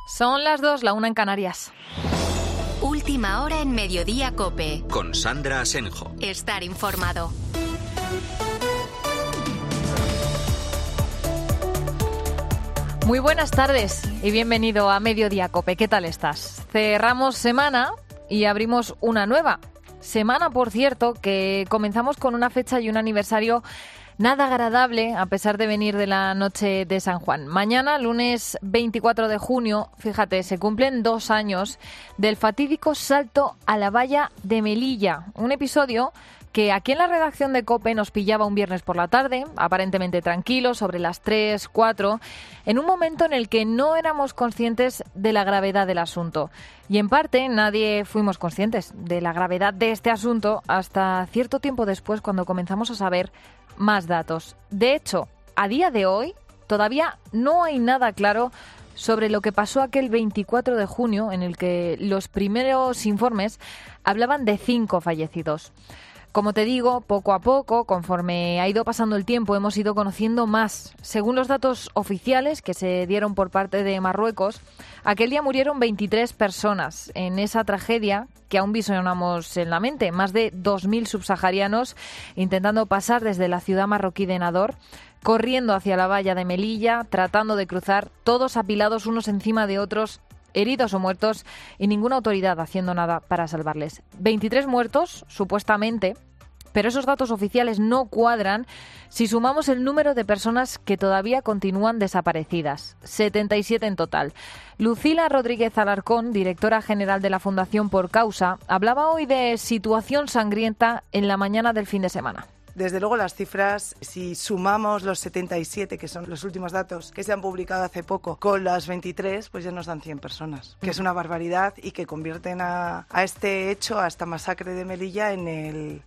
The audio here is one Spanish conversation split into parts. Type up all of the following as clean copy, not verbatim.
Son las 2, la 1 en Canarias. Última hora en Mediodía COPE. Con Sandra Asenjo. Estar informado. Muy buenas tardes y bienvenido a Mediodía COPE. ¿Qué tal estás? Cerramos semana y abrimos una nueva. Semana, por cierto, que comenzamos con una fecha y un aniversario nada agradable, a pesar de venir de la noche de San Juan. Mañana, lunes 24 de junio, fíjate, se cumplen 2 años del fatídico salto a la valla de Melilla. Un episodio que aquí en la redacción de COPE nos pillaba un viernes por la tarde, aparentemente tranquilo, sobre las 3, 4, en un momento en el que no éramos conscientes de la gravedad del asunto. Y en parte nadie fuimos conscientes de la gravedad de este asunto hasta cierto tiempo después, cuando comenzamos a saber más datos. De hecho, a día de hoy todavía no hay nada claro sobre lo que pasó aquel 24 de junio, en el que los primeros informes hablaban de 5 fallecidos. Como te digo, poco a poco, conforme ha ido pasando el tiempo, hemos ido conociendo más. Según los datos oficiales que se dieron por parte de Marruecos, aquel día murieron 23 personas en esa tragedia que aún visionamos en la mente. Más de 2.000 subsaharianos intentando pasar desde la ciudad marroquí de Nador, corriendo hacia la valla de Melilla, tratando de cruzar, todos apilados unos encima de otros, heridos o muertos, y ninguna autoridad haciendo nada para salvarles. 23 muertos, supuestamente, pero esos datos oficiales no cuadran si sumamos el número de personas que todavía continúan desaparecidas. 77 en total. Lucila Rodríguez Alarcón, directora general de la Fundación Por Causa, hablaba hoy de situación sangrienta en la mañana del fin de semana. Desde luego las cifras, si sumamos los 77, que son los últimos datos que se han publicado hace poco, con las 23, pues ya nos dan 100 personas, que es una barbaridad y que convierten a este hecho, a esta masacre de Melilla, en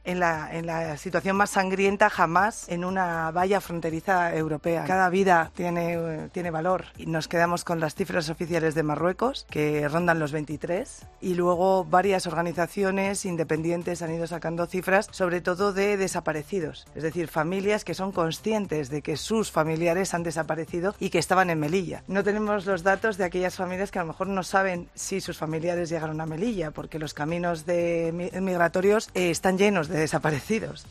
la situación más sangrienta jamás en una valla fronteriza europea. Cada vida tiene valor y nos quedamos con las cifras oficiales de Marruecos, que rondan los 23, y luego varias organizaciones independientes han ido sacando cifras, sobre todo de desaparecidos. Es decir, familias que son conscientes de que sus familiares han desaparecido y que estaban en Melilla. No tenemos los datos de aquellas familias que a lo mejor no saben si sus familiares llegaron a Melilla, porque los caminos migratorios están llenos de desaparecidos.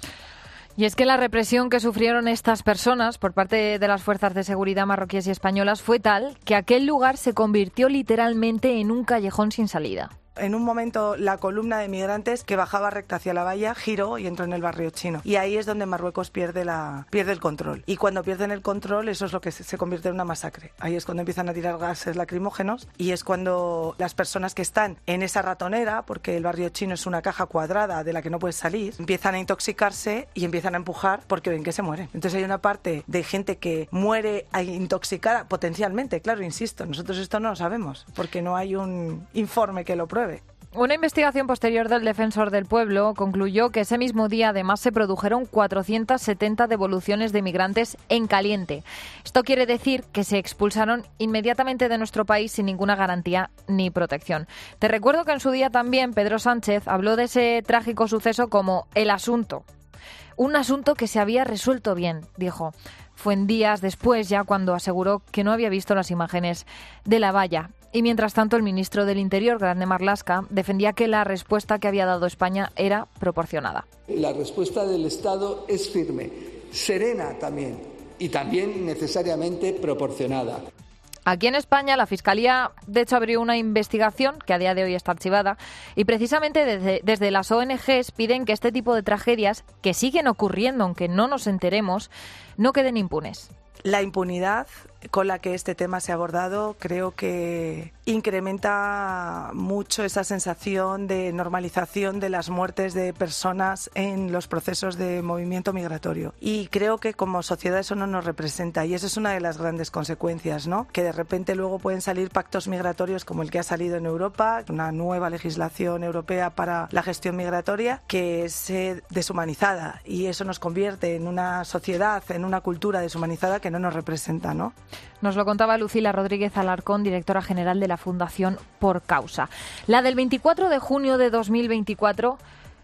Y es que la represión que sufrieron estas personas por parte de las fuerzas de seguridad marroquíes y españolas fue tal que aquel lugar se convirtió literalmente en un callejón sin salida. En un momento la columna de migrantes que bajaba recta hacia la valla giró y entró en el barrio chino. Y ahí es donde Marruecos pierde el control. Y cuando pierden el control, eso es lo que se convierte en una masacre. Ahí es cuando empiezan a tirar gases lacrimógenos y es cuando las personas que están en esa ratonera, porque el barrio chino es una caja cuadrada de la que no puedes salir, empiezan a intoxicarse y empiezan a empujar porque ven que se mueren. Entonces hay una parte de gente que muere intoxicada potencialmente. Claro, insisto, nosotros esto no lo sabemos porque no hay un informe que lo pruebe. Una investigación posterior del Defensor del Pueblo concluyó que ese mismo día además se produjeron 470 devoluciones de migrantes en caliente. Esto quiere decir que se expulsaron inmediatamente de nuestro país sin ninguna garantía ni protección. Te recuerdo que en su día también Pedro Sánchez habló de ese trágico suceso como el asunto. Un asunto que se había resuelto bien, dijo. Fue en días después ya cuando aseguró que no había visto las imágenes de la valla. Y mientras tanto, el ministro del Interior, Grande Marlaska, defendía que la respuesta que había dado España era proporcionada. La respuesta del Estado es firme, serena también, y también necesariamente proporcionada. Aquí en España la Fiscalía, de hecho, abrió una investigación que a día de hoy está archivada y precisamente desde las ONGs piden que este tipo de tragedias, que siguen ocurriendo aunque no nos enteremos, no queden impunes. La impunidad con la que este tema se ha abordado creo que incrementa mucho esa sensación de normalización de las muertes de personas en los procesos de movimiento migratorio. Y creo que como sociedad eso no nos representa y eso es una de las grandes consecuencias, ¿no? Que de repente luego pueden salir pactos migratorios como el que ha salido en Europa, una nueva legislación europea para la gestión migratoria que es deshumanizada y eso nos convierte en una sociedad, en una cultura deshumanizada que no nos representa, ¿no? Nos lo contaba Lucila Rodríguez Alarcón, directora general de la Fundación Por Causa. La del 24 de junio de 2024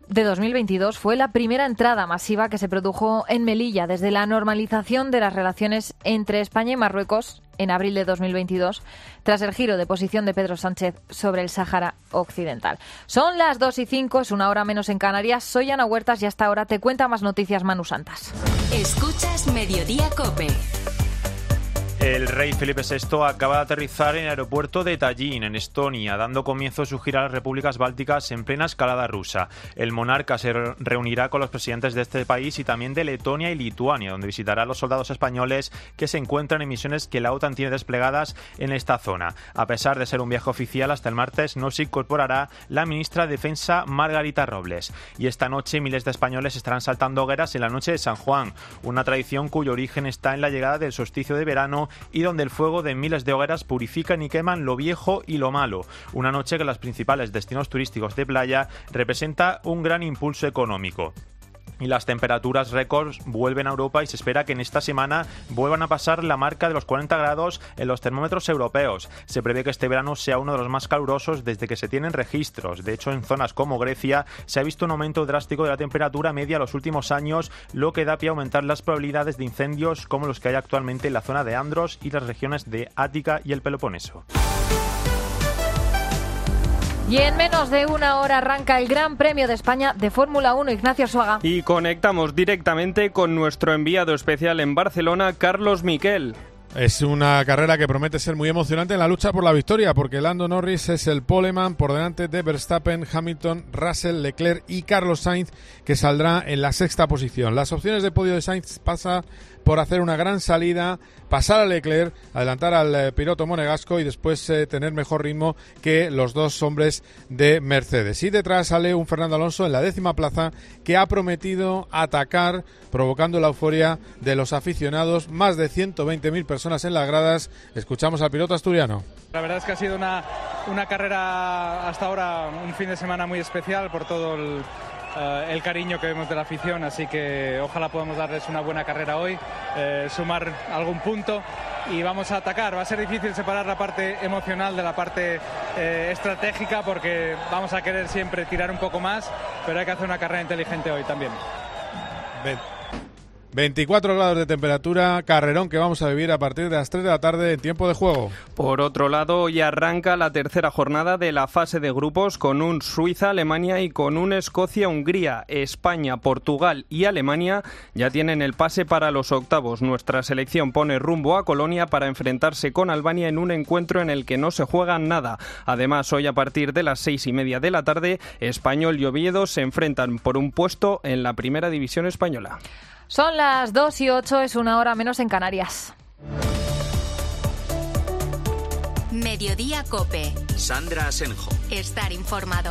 de 2022 fue la primera entrada masiva que se produjo en Melilla desde la normalización de las relaciones entre España y Marruecos en abril de 2022, tras el giro de posición de Pedro Sánchez sobre el Sáhara Occidental. Son las 2:05, es una hora menos en Canarias. Soy Ana Huertas y hasta ahora te cuenta más noticias Manu Santas. Escuchas Mediodía COPE. El rey Felipe VI acaba de aterrizar en el aeropuerto de Tallin, en Estonia, dando comienzo su gira a las repúblicas bálticas en plena escalada rusa. El monarca se reunirá con los presidentes de este país y también de Letonia y Lituania, donde visitará a los soldados españoles que se encuentran en misiones que la OTAN tiene desplegadas en esta zona. A pesar de ser un viaje oficial, hasta el martes no se incorporará la ministra de Defensa Margarita Robles. Y esta noche miles de españoles estarán saltando hogueras en la noche de San Juan, una tradición cuyo origen está en la llegada del solsticio de verano y donde el fuego de miles de hogueras purifican y queman lo viejo y lo malo. Una noche que en los principales destinos turísticos de playa representa un gran impulso económico. Y las temperaturas récords vuelven a Europa y se espera que en esta semana vuelvan a pasar la marca de los 40 grados en los termómetros europeos. Se prevé que este verano sea uno de los más calurosos desde que se tienen registros. De hecho, en zonas como Grecia se ha visto un aumento drástico de la temperatura media en los últimos años, lo que da pie a aumentar las probabilidades de incendios como los que hay actualmente en la zona de Andros y las regiones de Ática y el Peloponeso. Y en menos de una hora arranca el Gran Premio de España de Fórmula 1, Ignacio Arzuaga. Y conectamos directamente con nuestro enviado especial en Barcelona, Carlos Miquel. Es una carrera que promete ser muy emocionante en la lucha por la victoria, porque Lando Norris es el poleman por delante de Verstappen, Hamilton, Russell, Leclerc y Carlos Sainz, que saldrá en la sexta posición. Las opciones de podio de Sainz pasa por hacer una gran salida, pasar a Leclerc, adelantar al piloto monegasco y después tener mejor ritmo que los dos hombres de Mercedes. Y detrás sale un Fernando Alonso en la 10ª plaza que ha prometido atacar, provocando la euforia de los aficionados. Más de 120.000 personas en las gradas. Escuchamos al piloto asturiano. La verdad es que ha sido una carrera hasta ahora, un fin de semana muy especial por todo el cariño que vemos de la afición, así que ojalá podamos darles una buena carrera hoy, sumar algún punto y vamos a atacar. Va a ser difícil separar la parte emocional de la parte estratégica, porque vamos a querer siempre tirar un poco más, pero hay que hacer una carrera inteligente hoy también. 24 grados de temperatura, carrerón que vamos a vivir a partir de las 3 de la tarde en tiempo de juego. Por otro lado, hoy arranca la tercera jornada de la fase de grupos con un Suiza-Alemania y con un Escocia-Hungría. España, Portugal y Alemania ya tienen el pase para los octavos. Nuestra selección pone rumbo a Colonia para enfrentarse con Albania en un encuentro en el que no se juega nada. Además, hoy a partir de las 6:30 de la tarde, Español y Oviedo se enfrentan por un puesto en la primera división española. Son las 2:08, es una hora menos en Canarias. Mediodía COPE. Sandra Asenjo. Estar informado.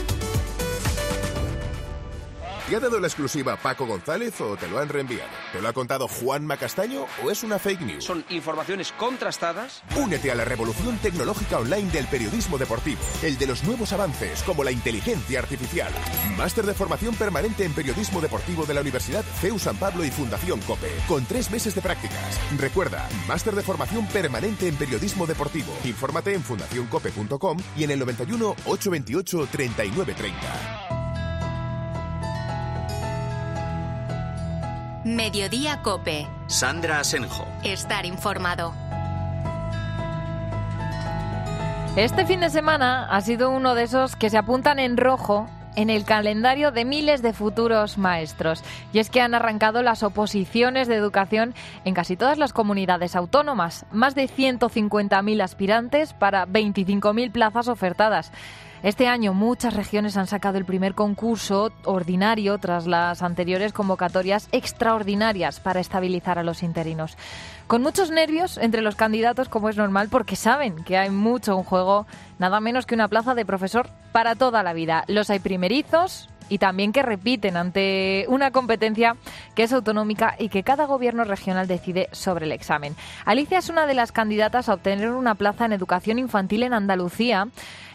¿Te ha dado la exclusiva Paco González o te lo han reenviado? ¿Te lo ha contado Juanma Castaño o es una fake news? Son informaciones contrastadas. Únete a la revolución tecnológica online del periodismo deportivo, el de los nuevos avances como la inteligencia artificial. Máster de formación permanente en periodismo deportivo de la Universidad CEU San Pablo y Fundación COPE, con 3 meses de prácticas. Recuerda, máster de formación permanente en periodismo deportivo. Infórmate en fundacioncope.com y en el 91 828 3930. Mediodía COPE. Sandra Asenjo. Estar informado. Este fin de semana ha sido uno de esos que se apuntan en rojo en el calendario de miles de futuros maestros. Y es que han arrancado las oposiciones de educación en casi todas las comunidades autónomas. Más de 150.000 aspirantes para 25.000 plazas ofertadas. Este año muchas regiones han sacado el primer concurso ordinario tras las anteriores convocatorias extraordinarias para estabilizar a los interinos. Con muchos nervios entre los candidatos, como es normal, porque saben que hay mucho en juego, nada menos que una plaza de profesor para toda la vida. Los hay primerizos y también que repiten ante una competencia que es autonómica y que cada gobierno regional decide sobre el examen. Alicia es una de las candidatas a obtener una plaza en educación infantil en Andalucía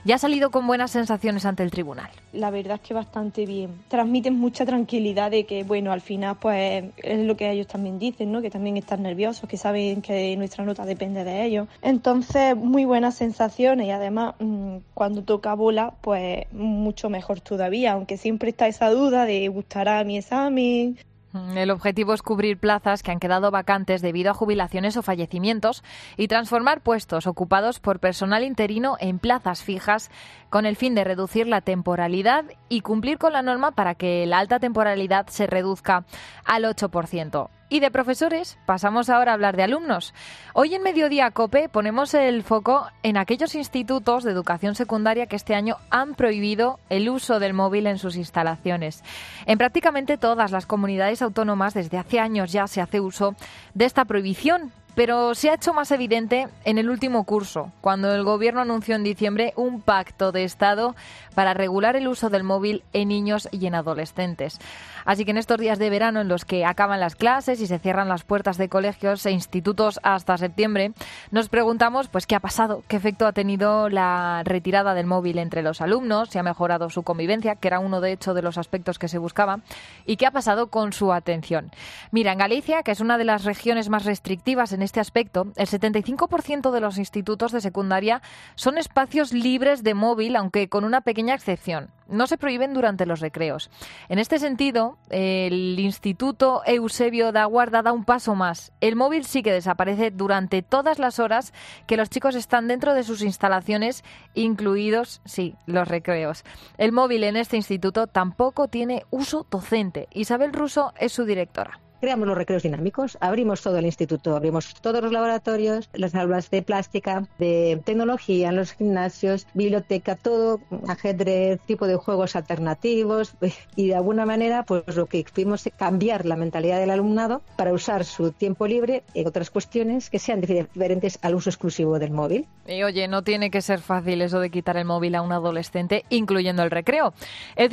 ya ha salido con buenas sensaciones ante el tribunal. La verdad es que bastante bien. Transmiten mucha tranquilidad de que, bueno, al final pues es lo que ellos también dicen, ¿no? Que también están nerviosos, que saben que nuestra nota depende de ellos. Entonces, muy buenas sensaciones y además cuando toca bola, pues mucho mejor todavía, aunque siempre está esa duda de ¿gustará mi examen? El objetivo es cubrir plazas que han quedado vacantes debido a jubilaciones o fallecimientos y transformar puestos ocupados por personal interino en plazas fijas con el fin de reducir la temporalidad y cumplir con la norma para que la alta temporalidad se reduzca al 8%. Y de profesores pasamos ahora a hablar de alumnos. Hoy en Mediodía COPE ponemos el foco en aquellos institutos de educación secundaria que este año han prohibido el uso del móvil en sus instalaciones. En prácticamente todas las comunidades autónomas desde hace años ya se hace uso de esta prohibición, pero se ha hecho más evidente en el último curso, cuando el Gobierno anunció en diciembre un pacto de Estado para regular el uso del móvil en niños y en adolescentes. Así que en estos días de verano en los que acaban las clases y se cierran las puertas de colegios e institutos hasta septiembre, nos preguntamos pues qué ha pasado, qué efecto ha tenido la retirada del móvil entre los alumnos, si ha mejorado su convivencia, que era uno de hecho de los aspectos que se buscaba, y qué ha pasado con su atención. Mira, en Galicia, que es una de las regiones más restrictivas en este aspecto, el 75% de los institutos de secundaria son espacios libres de móvil, aunque con una pequeña excepción. No se prohíben durante los recreos. En este sentido, el Instituto Eusebio da Guarda da un paso más. El móvil sí que desaparece durante todas las horas que los chicos están dentro de sus instalaciones, incluidos, sí, los recreos. El móvil en este instituto tampoco tiene uso docente. Isabel Russo es su directora. Creamos los recreos dinámicos, abrimos todo el instituto, abrimos todos los laboratorios, las aulas de plástica, de tecnología, los gimnasios, biblioteca, todo, ajedrez, tipo de juegos alternativos y de alguna manera pues lo que fuimos es cambiar la mentalidad del alumnado para usar su tiempo libre en otras cuestiones que sean diferentes al uso exclusivo del móvil. Y oye, no tiene que ser fácil eso de quitar el móvil a un adolescente, incluyendo el recreo. El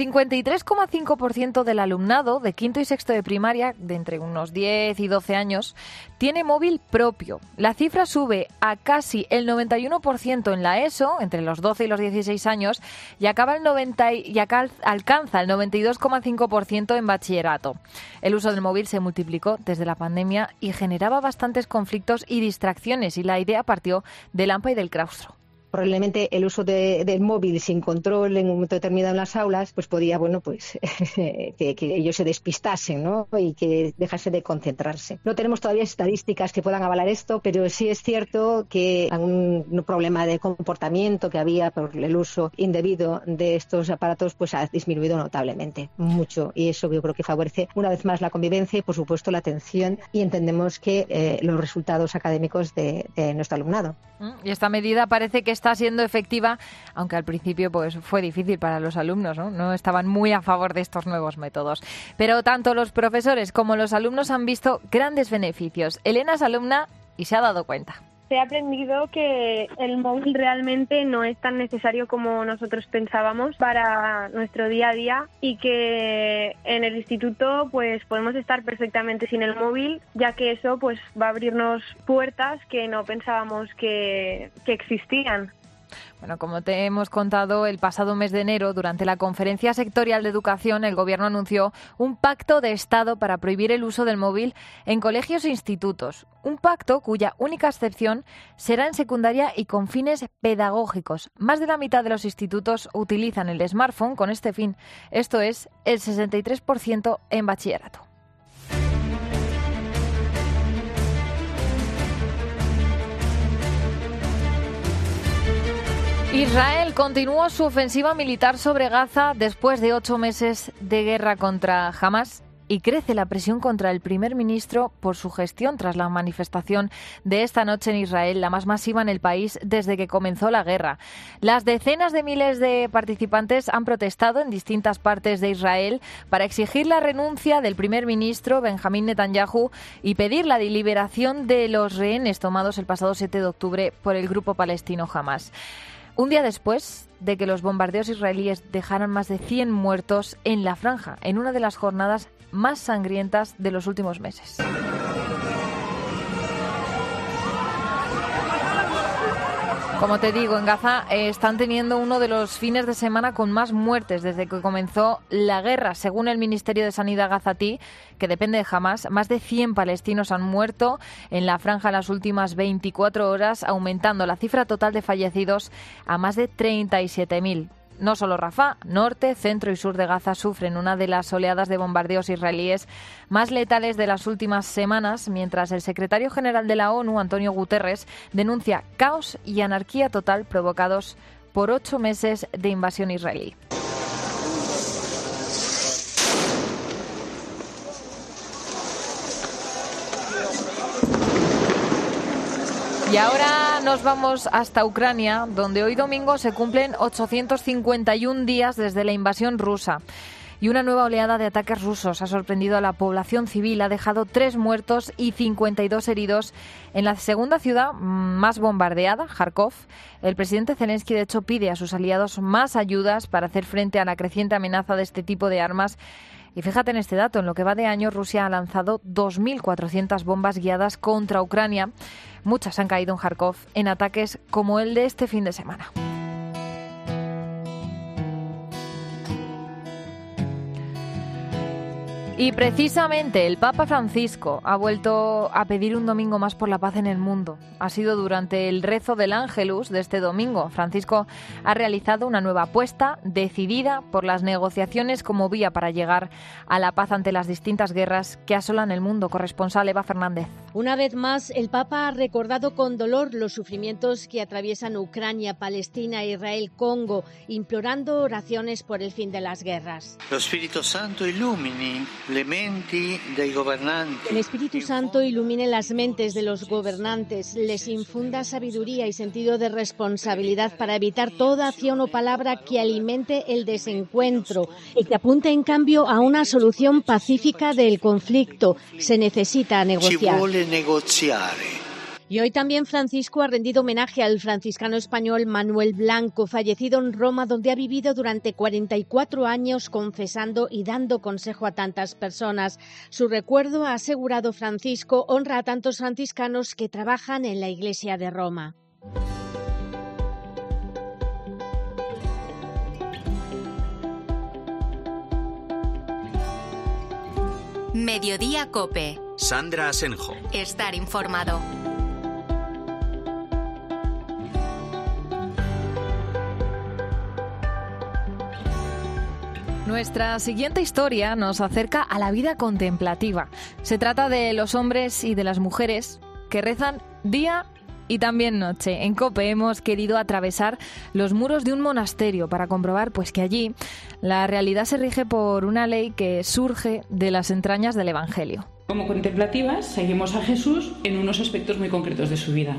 53,5% del alumnado de quinto y sexto de primaria, de entre unos 10 y 12 años, tiene móvil propio. La cifra sube a casi el 91% en la ESO, entre los 12 y los 16 años, y alcanza el 92,5% en bachillerato. El uso del móvil se multiplicó desde la pandemia y generaba bastantes conflictos y distracciones, y la idea partió del AMPA y del claustro. Probablemente el uso del móvil sin control en un momento determinado en las aulas pues podía, bueno, pues que ellos se despistasen, ¿no? Y que dejase de concentrarse. No tenemos todavía estadísticas que puedan avalar esto, pero sí es cierto que un problema de comportamiento que había por el uso indebido de estos aparatos pues ha disminuido notablemente, mucho, y eso yo creo que favorece una vez más la convivencia y por supuesto la atención, y entendemos que los resultados académicos de nuestro alumnado. Y esta medida parece que está siendo efectiva, aunque al principio pues fue difícil para los alumnos, ¿no? No estaban muy a favor de estos nuevos métodos. Pero tanto los profesores como los alumnos han visto grandes beneficios. Elena es alumna y se ha dado cuenta. He aprendido que el móvil realmente no es tan necesario como nosotros pensábamos para nuestro día a día, y que en el instituto pues podemos estar perfectamente sin el móvil, ya que eso pues va a abrirnos puertas que no pensábamos que existían. Bueno, como te hemos contado, el pasado mes de enero, durante la Conferencia Sectorial de Educación, el Gobierno anunció un pacto de Estado para prohibir el uso del móvil en colegios e institutos. Un pacto cuya única excepción será en secundaria y con fines pedagógicos. Más de la mitad de los institutos utilizan el smartphone con este fin. Esto es el 63% en bachillerato. Israel continúa su ofensiva militar sobre Gaza después de 8 meses de guerra contra Hamas, y crece la presión contra el primer ministro por su gestión tras la manifestación de esta noche en Israel, la más masiva en el país desde que comenzó la guerra. Las decenas de miles de participantes han protestado en distintas partes de Israel para exigir la renuncia del primer ministro Benjamín Netanyahu y pedir la liberación de los rehenes tomados el pasado 7 de octubre por el grupo palestino Hamas. Un día después de que los bombardeos israelíes dejaran más de 100 muertos en la franja, en una de las jornadas más sangrientas de los últimos meses. Como te digo, en Gaza están teniendo uno de los fines de semana con más muertes desde que comenzó la guerra. Según el Ministerio de Sanidad gazatí, que depende de Hamás, más de 100 palestinos han muerto en la franja en las últimas 24 horas, aumentando la cifra total de fallecidos a más de 37.000. No solo Rafah, norte, centro y sur de Gaza sufren una de las oleadas de bombardeos israelíes más letales de las últimas semanas, mientras el secretario general de la ONU, Antonio Guterres, denuncia caos y anarquía total provocados por 8 meses de invasión israelí. Y ahora nos vamos hasta Ucrania, donde hoy domingo se cumplen 851 días desde la invasión rusa. Y una nueva oleada de ataques rusos ha sorprendido a la población civil, ha dejado 3 muertos y 52 heridos en la segunda ciudad más bombardeada, Kharkov. El presidente Zelensky, de hecho, pide a sus aliados más ayudas para hacer frente a la creciente amenaza de este tipo de armas. Y fíjate en este dato, en lo que va de año, Rusia ha lanzado 2.400 bombas guiadas contra Ucrania. Muchas han caído en Kharkov en ataques como el de este fin de semana. Y precisamente el Papa Francisco ha vuelto a pedir un domingo más por la paz en el mundo. Ha sido durante el rezo del Ángelus de este domingo. Francisco ha realizado una nueva apuesta decidida por las negociaciones como vía para llegar a la paz ante las distintas guerras que asolan el mundo. Corresponsal Eva Fernández. Una vez más, el Papa ha recordado con dolor los sufrimientos que atraviesan Ucrania, Palestina, Israel, Congo, implorando oraciones por el fin de las guerras. Lo Espíritu Santo illumini le menti dei governanti. El Espíritu Santo ilumine las mentes de los gobernantes, les infunda sabiduría y sentido de responsabilidad para evitar toda acción o palabra que alimente el desencuentro y que apunte en cambio a una solución pacífica del conflicto. Se necesita negociar. Ci vuole negoziare. Y hoy también Francisco ha rendido homenaje al franciscano español Manuel Blanco, fallecido en Roma, donde ha vivido durante 44 años confesando y dando consejo a tantas personas. Su recuerdo, ha asegurado Francisco, honra a tantos franciscanos que trabajan en la Iglesia de Roma. Mediodía COPE. Sandra Asenjo. Estar informado. Nuestra siguiente historia nos acerca a la vida contemplativa. Se trata de los hombres y de las mujeres que rezan día y también noche. En COPE hemos querido atravesar los muros de un monasterio para comprobar pues que allí la realidad se rige por una ley que surge de las entrañas del Evangelio. Como contemplativas seguimos a Jesús en unos aspectos muy concretos de su vida.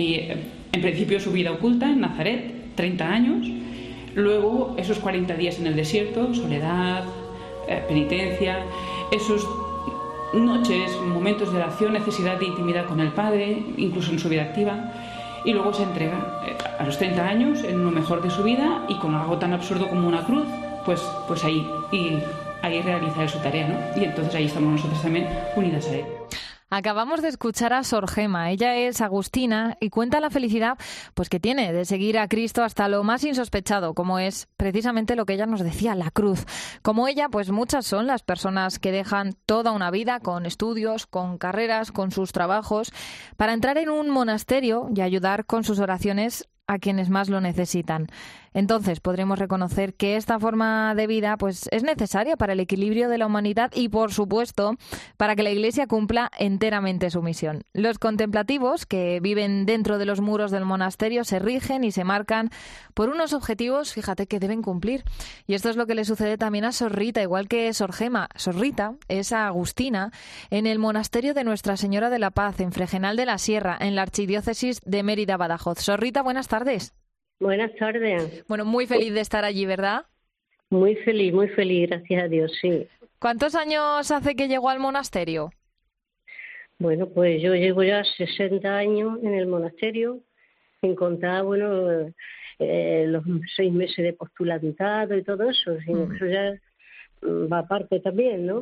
En principio su vida oculta en Nazaret, 30 años. Luego, esos 40 días en el desierto, soledad, penitencia, esos noches, momentos de oración, necesidad de intimidad con el Padre, incluso en su vida activa, y luego se entrega a los 30 años en lo mejor de su vida y con algo tan absurdo como una cruz, pues ahí realiza su tarea, ¿no? Y entonces ahí estamos nosotros también unidas a él. Acabamos de escuchar a Sor Gema. Ella es agustina y cuenta la felicidad pues que tiene de seguir a Cristo hasta lo más insospechado, como es precisamente lo que ella nos decía, la cruz. Como ella, pues muchas son las personas que dejan toda una vida con estudios, con carreras, con sus trabajos, para entrar en un monasterio y ayudar con sus oraciones a quienes más lo necesitan. Entonces podremos reconocer que esta forma de vida pues es necesaria para el equilibrio de la humanidad y, por supuesto, para que la Iglesia cumpla enteramente su misión. Los contemplativos que viven dentro de los muros del monasterio se rigen y se marcan por unos objetivos, fíjate, que deben cumplir. Y esto es lo que le sucede también a Sor Rita, igual que Sor Gema. Sor Rita es agustina en el monasterio de Nuestra Señora de la Paz, en Fregenal de la Sierra, en la archidiócesis de Mérida-Badajoz. Sor Rita, buenas tardes. Buenas tardes. Bueno, muy feliz de estar allí, ¿verdad? Muy feliz, gracias a Dios, sí. ¿Cuántos años hace que llegó al monasterio? Bueno, pues yo llevo ya 60 años en el monasterio, sin contar, los 6 meses de postulantado y todo eso, eso ya va aparte también, ¿no?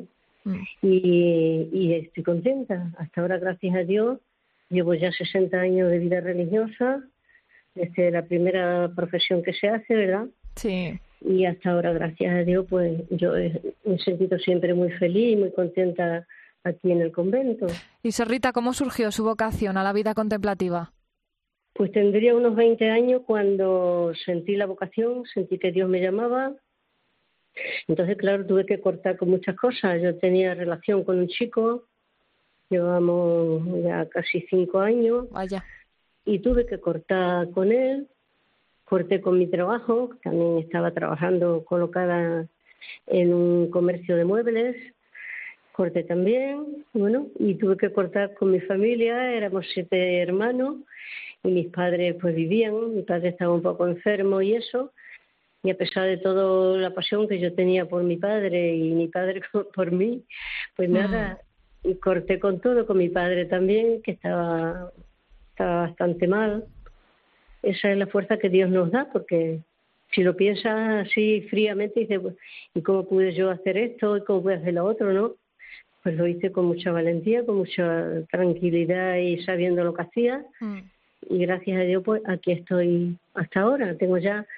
Y estoy contenta. Hasta ahora, gracias a Dios, llevo ya 60 años de vida religiosa. la primera profesión que se hace, ¿verdad? Sí. Y hasta ahora, gracias a Dios, pues yo me he sentido siempre muy feliz y muy contenta aquí en el convento. Y Sor Rita, ¿cómo surgió su vocación a la vida contemplativa? Pues tendría unos 20 años cuando sentí la vocación, sentí que Dios me llamaba. Entonces, claro, tuve que cortar con muchas cosas. Yo tenía relación con un chico, llevamos ya casi 5 años. Vaya. Y tuve que cortar con él. Corté con mi trabajo, también estaba trabajando colocada en un comercio de muebles. Corté también, bueno, y tuve que cortar con mi familia, éramos 7 hermanos y mis padres pues vivían, mi padre estaba un poco enfermo y eso, y a pesar de toda la pasión que yo tenía por mi padre y mi padre por mí, pues nada, y corté con todo, con mi padre también, que estaba bastante mal. Esa es la fuerza que Dios nos da, porque si lo piensas así fríamente, dices, pues, ¿y cómo pude yo hacer esto? ¿Y cómo pude hacer lo otro? ¿No? Pues lo hice con mucha valentía, con mucha tranquilidad y sabiendo lo que hacía. Y gracias a Dios, pues aquí estoy hasta ahora. Tengo ya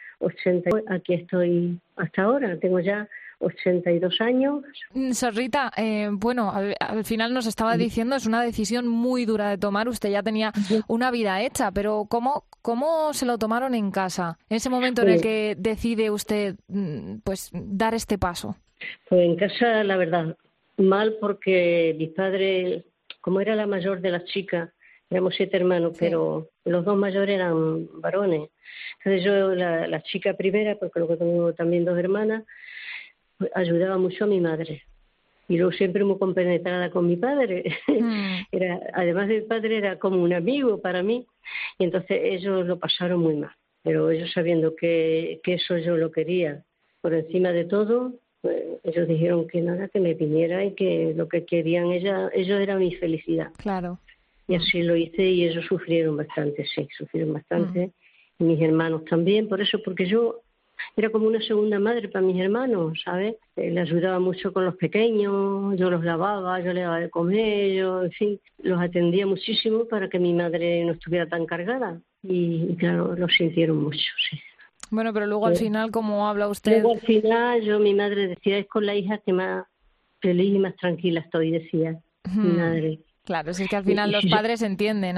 82 años. Sor Rita, bueno, al final nos estaba diciendo, es una decisión muy dura de tomar. Usted ya tenía una vida hecha, pero ¿cómo se lo tomaron en casa? En ese momento en el que decide usted pues dar este paso. Pues en casa, la verdad, mal, porque mis padres, como era la mayor de las chicas, éramos 7 hermanos, sí, pero los 2 mayores eran varones. Entonces yo, la chica primera, porque luego tengo también 2 hermanas, pues ayudaba mucho a mi madre. Y luego siempre muy compenetrada con mi padre. Además de mi padre, era como un amigo para mí. Y entonces ellos lo pasaron muy mal. Pero ellos, sabiendo que eso yo lo quería por encima de todo, pues ellos dijeron que nada, que me viniera y que lo que querían ellos era mi felicidad. Claro. Y así lo hice, y ellos sufrieron bastante. Y mis hermanos también, por eso, porque yo era como una segunda madre para mis hermanos, ¿sabes? Les ayudaba mucho con los pequeños, yo los lavaba, yo les daba de comer, yo, en fin, los atendía muchísimo para que mi madre no estuviera tan cargada. Y claro, lo sintieron mucho, sí. Bueno, pero luego al final, como habla usted... Luego al final, mi madre decía, es con la hija que más feliz y más tranquila estoy, decía mi madre. Claro, es que al final los padres entienden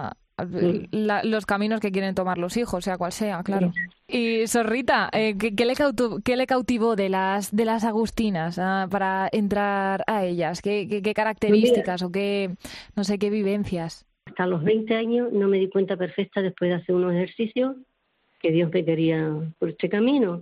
los caminos que quieren tomar los hijos, sea cual sea, claro. Y Sor Rita, ¿qué le cautivó de las agustinas para entrar a ellas? ¿Qué características o qué vivencias? Hasta los 20 años no me di cuenta perfecta, después de hacer unos ejercicios, que Dios me quería por este camino.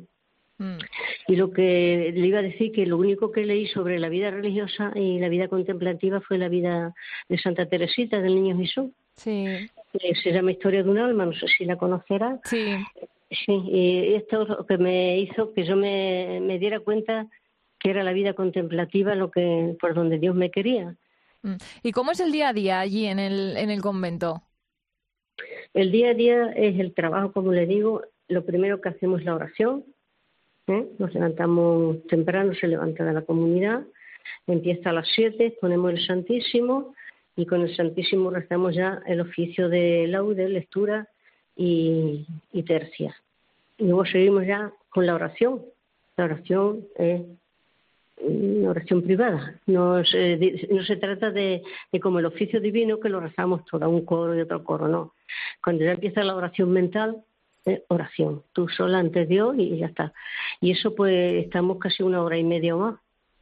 Y lo que le iba a decir, que lo único que leí sobre la vida religiosa y la vida contemplativa fue la vida de Santa Teresita del Niño Jesús. Sí. Se llama Historia de un alma, no sé si la conocerá. Sí. Sí, y esto es lo que me hizo que yo me diera cuenta que era la vida contemplativa por donde Dios me quería. ¿Y cómo es el día a día allí en el convento? El día a día es el trabajo, como le digo. Lo primero que hacemos es la oración. Nos levantamos temprano, se levanta de la comunidad, empieza a las 7, ponemos el Santísimo, y con el Santísimo rezamos ya el oficio de laudes, lectura y tercia. Y luego seguimos ya con la oración. La oración es una oración privada. No se trata de como el oficio divino, que lo rezamos todo, un coro y otro coro, no. Cuando ya empieza la oración mental, oración, tú sola ante Dios, y ya está. Y eso pues estamos casi 1 hora y media o más.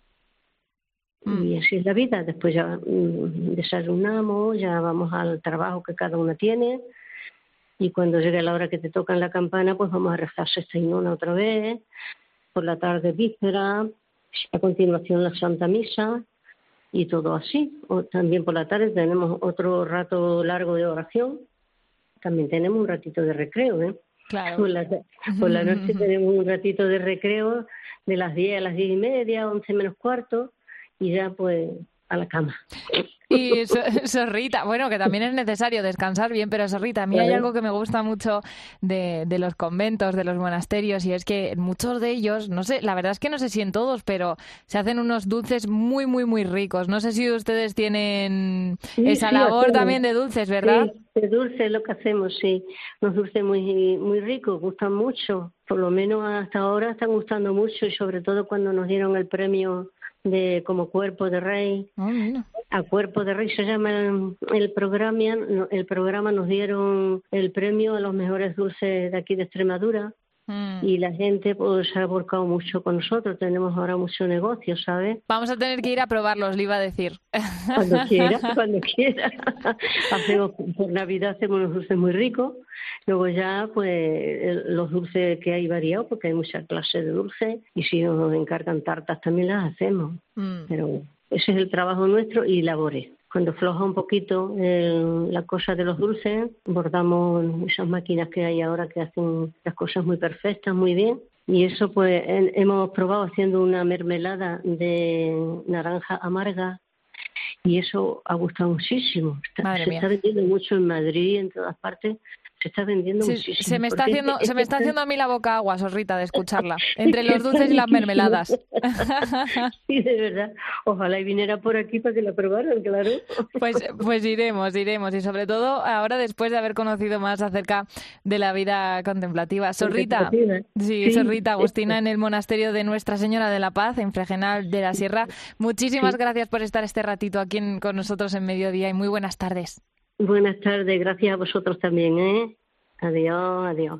Y así es la vida. Después ya desayunamos, ya vamos al trabajo que cada una tiene, y cuando llegue la hora que te tocan la campana, pues vamos a rezar sexta y nona otra vez, por la tarde víspera, a continuación la Santa Misa, y todo así. O también por la tarde tenemos otro rato largo de oración, también tenemos un ratito de recreo, Claro. Por la noche tenemos un ratito de recreo de las 10 a las 10:30, 11 menos cuarto, y ya pues a la cama. Y Sorrita, bueno, que también es necesario descansar bien, pero Sorrita, a mí hay algo que me gusta mucho de los conventos, de los monasterios, y es que muchos de ellos, no sé, la verdad es que no sé si en todos, pero se hacen unos dulces muy, muy, muy ricos. No sé si ustedes tienen esa labor también de dulces, ¿verdad? Sí, de dulces es lo que hacemos, sí. Unos dulces muy, muy ricos, gustan mucho. Por lo menos hasta ahora están gustando mucho, y sobre todo cuando nos dieron el premio de como Cuerpo de Rey. A Cuerpo de Rey se llama el programa, nos dieron el premio a los mejores dulces de aquí de Extremadura. Y la gente pues se ha volcado mucho con nosotros, tenemos ahora mucho negocio, ¿sabes? Vamos a tener que ir a probarlos, le iba a decir. Cuando quiera. Por Navidad hacemos unos dulces muy ricos, luego ya pues los dulces que hay variados, porque hay muchas clases de dulces, y si nos encargan tartas también las hacemos, pero ese es el trabajo nuestro y labores. Cuando floja un poquito la cosa de los dulces, bordamos esas máquinas que hay ahora que hacen las cosas muy perfectas, muy bien. Y eso pues hemos probado haciendo una mermelada de naranja amarga y eso ha gustado muchísimo. Se está vendiendo mucho en Madrid, en todas partes. Se está vendiendo muchísimo. Se me está haciendo a mí la boca agua, Sorrita, de escucharla. Entre los dulces y las mermeladas. Sí, de verdad. Ojalá y viniera por aquí para que la probaran, claro. Pues iremos. Y sobre todo ahora después de haber conocido más acerca de la vida contemplativa. Sorrita, Sorrita, Agustina, en el monasterio de Nuestra Señora de la Paz, en Fregenal de la Sierra. Muchísimas gracias por estar este ratito aquí con nosotros en Mediodía y muy buenas tardes. Buenas tardes, gracias a vosotros también, ¿eh? Adiós, adiós.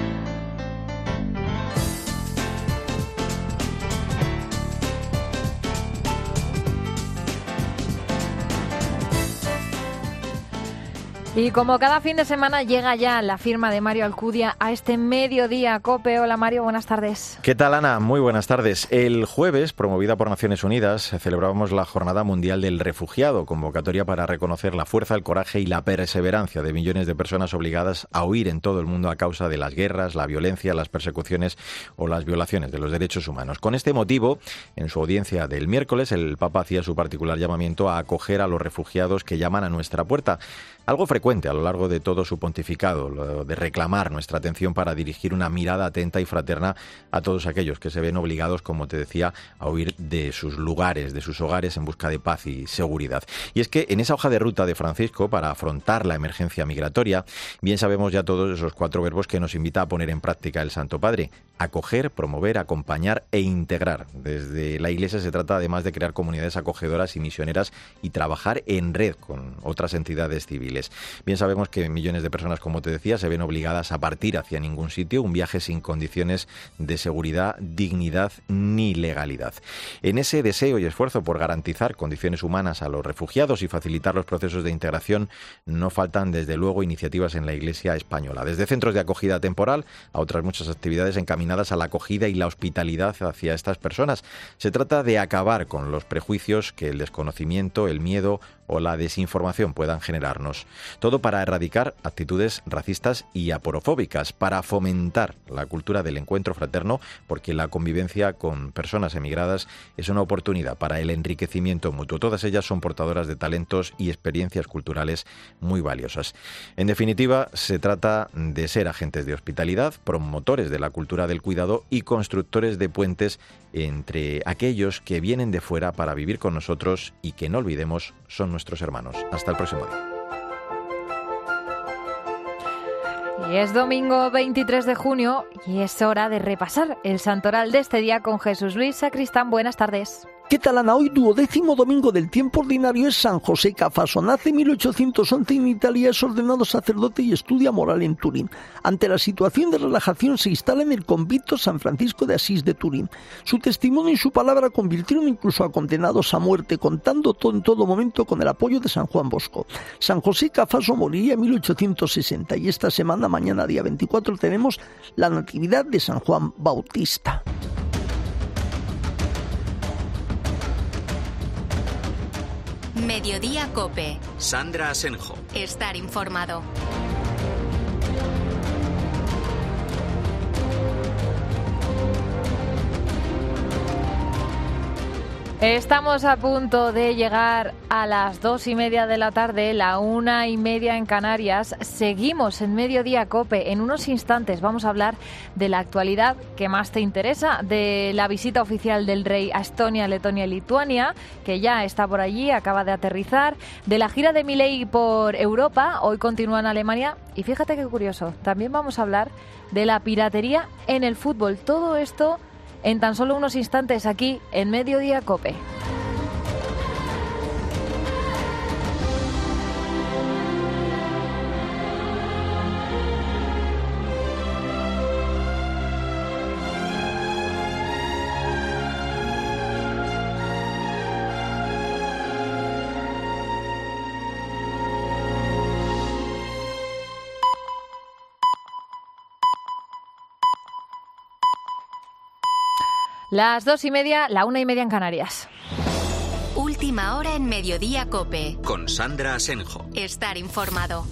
Y como cada fin de semana llega ya la firma de Mario Alcudia a este Mediodía COPE. Hola Mario, buenas tardes. ¿Qué tal, Ana? Muy buenas tardes. El jueves, promovida por Naciones Unidas, celebrábamos la Jornada Mundial del Refugiado, convocatoria para reconocer la fuerza, el coraje y la perseverancia de millones de personas obligadas a huir en todo el mundo a causa de las guerras, la violencia, las persecuciones o las violaciones de los derechos humanos. Con este motivo, en su audiencia del miércoles, el Papa hacía su particular llamamiento a acoger a los refugiados que llaman a nuestra puerta. Algo frecuente a lo largo de todo su pontificado, lo de reclamar nuestra atención para dirigir una mirada atenta y fraterna a todos aquellos que se ven obligados, como te decía, a huir de sus lugares, de sus hogares en busca de paz y seguridad. Y es que en esa hoja de ruta de Francisco para afrontar la emergencia migratoria, bien sabemos ya todos esos 4 verbos que nos invita a poner en práctica el Santo Padre: acoger, promover, acompañar e integrar. Desde la Iglesia se trata además de crear comunidades acogedoras y misioneras y trabajar en red con otras entidades civiles. Bien sabemos que millones de personas, como te decía, se ven obligadas a partir hacia ningún sitio, un viaje sin condiciones de seguridad, dignidad ni legalidad. En ese deseo y esfuerzo por garantizar condiciones humanas a los refugiados y facilitar los procesos de integración, no faltan desde luego iniciativas en la Iglesia española, desde centros de acogida temporal a otras muchas actividades encaminadas a la acogida y la hospitalidad hacia estas personas. Se trata de acabar con los prejuicios que el desconocimiento, el miedo o la desinformación puedan generarnos. Todo para erradicar actitudes racistas y aporofóbicas, para fomentar la cultura del encuentro fraterno, porque la convivencia con personas emigradas es una oportunidad para el enriquecimiento mutuo. Todas ellas son portadoras de talentos y experiencias culturales muy valiosas. En definitiva, se trata de ser agentes de hospitalidad, promotores de la cultura del cuidado y constructores de puentes entre aquellos que vienen de fuera para vivir con nosotros y que, no olvidemos, son nuestros hermanos. Hasta el próximo día. Y es domingo 23 de junio y es hora de repasar el santoral de este día con Jesús Luis Sacristán. Buenas tardes. ¿Qué tal, Ana? Hoy, 12º domingo del tiempo ordinario, es San José Cafaso. Nace en 1811 en Italia, es ordenado sacerdote y estudia moral en Turín. Ante la situación de relajación se instala en el convento San Francisco de Asís de Turín. Su testimonio y su palabra convirtieron incluso a condenados a muerte, contando todo en todo momento con el apoyo de San Juan Bosco. San José Cafaso moriría en 1860 y esta semana, mañana día 24, tenemos la Natividad de San Juan Bautista. Mediodía COPE. Sandra Asenjo. Estar informado. Estamos a punto de llegar a las 2:30 de la tarde, la 1:30 en Canarias. Seguimos en Mediodía COPE. En unos instantes vamos a hablar de la actualidad que más te interesa, de la visita oficial del rey a Estonia, Letonia y Lituania, que ya está por allí, acaba de aterrizar, de la gira de Milei por Europa, hoy continúa en Alemania. Y fíjate qué curioso, también vamos a hablar de la piratería en el fútbol. Todo esto en tan solo unos instantes aquí en Mediodía COPE. Las 2:30, la 1:30 en Canarias. Última hora en Mediodía COPE. Con Sandra Asenjo. Estar informado.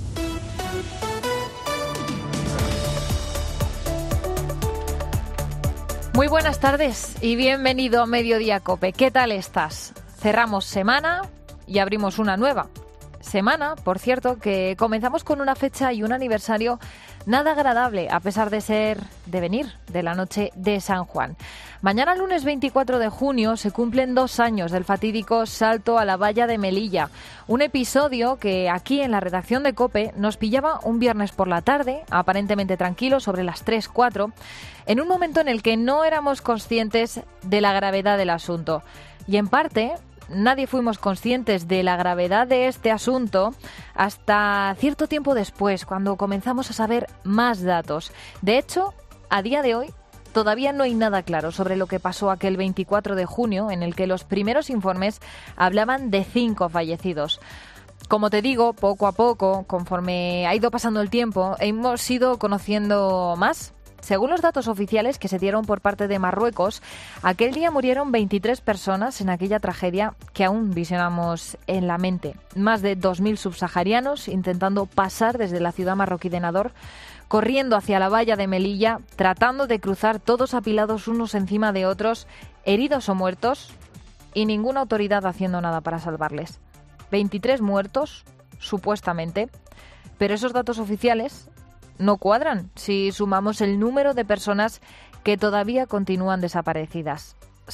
Muy buenas tardes y bienvenido a Mediodía COPE. ¿Qué tal estás? Cerramos semana y abrimos una nueva. Semana, por cierto, que comenzamos con una fecha y un aniversario nada agradable, a pesar de venir de la noche de San Juan. Mañana, lunes 24 de junio, se cumplen 2 años del fatídico salto a la valla de Melilla. Un episodio que aquí en la redacción de COPE nos pillaba un viernes por la tarde, aparentemente tranquilo, sobre las 3-4, en un momento en el que no éramos conscientes de la gravedad del asunto. Y en parte, nadie fuimos conscientes de la gravedad de este asunto hasta cierto tiempo después, cuando comenzamos a saber más datos. De hecho, a día de hoy, todavía no hay nada claro sobre lo que pasó aquel 24 de junio, en el que los primeros informes hablaban de 5 fallecidos. Como te digo, poco a poco, conforme ha ido pasando el tiempo, hemos ido conociendo más. Según los datos oficiales que se dieron por parte de Marruecos, aquel día murieron 23 personas en aquella tragedia que aún visionamos en la mente. Más de 2.000 subsaharianos intentando pasar desde la ciudad marroquí de Nador, corriendo hacia la valla de Melilla, tratando de cruzar todos apilados unos encima de otros, heridos o muertos, y ninguna autoridad haciendo nada para salvarles. 23 muertos, supuestamente, pero esos datos oficiales no cuadran si sumamos el número de personas que todavía continúan desaparecidas.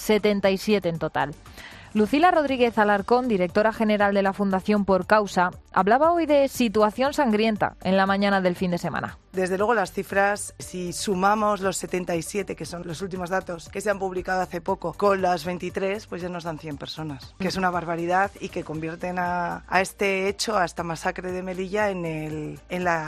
77 en total. Lucila Rodríguez Alarcón, directora general de la Fundación Por Causa, hablaba hoy de situación sangrienta en la mañana del fin de semana. Desde luego las cifras, si sumamos los 77, que son los últimos datos que se han publicado hace poco, con las 23, pues ya nos dan 100 personas, que es una barbaridad y que convierten a este hecho, a esta masacre de Melilla, en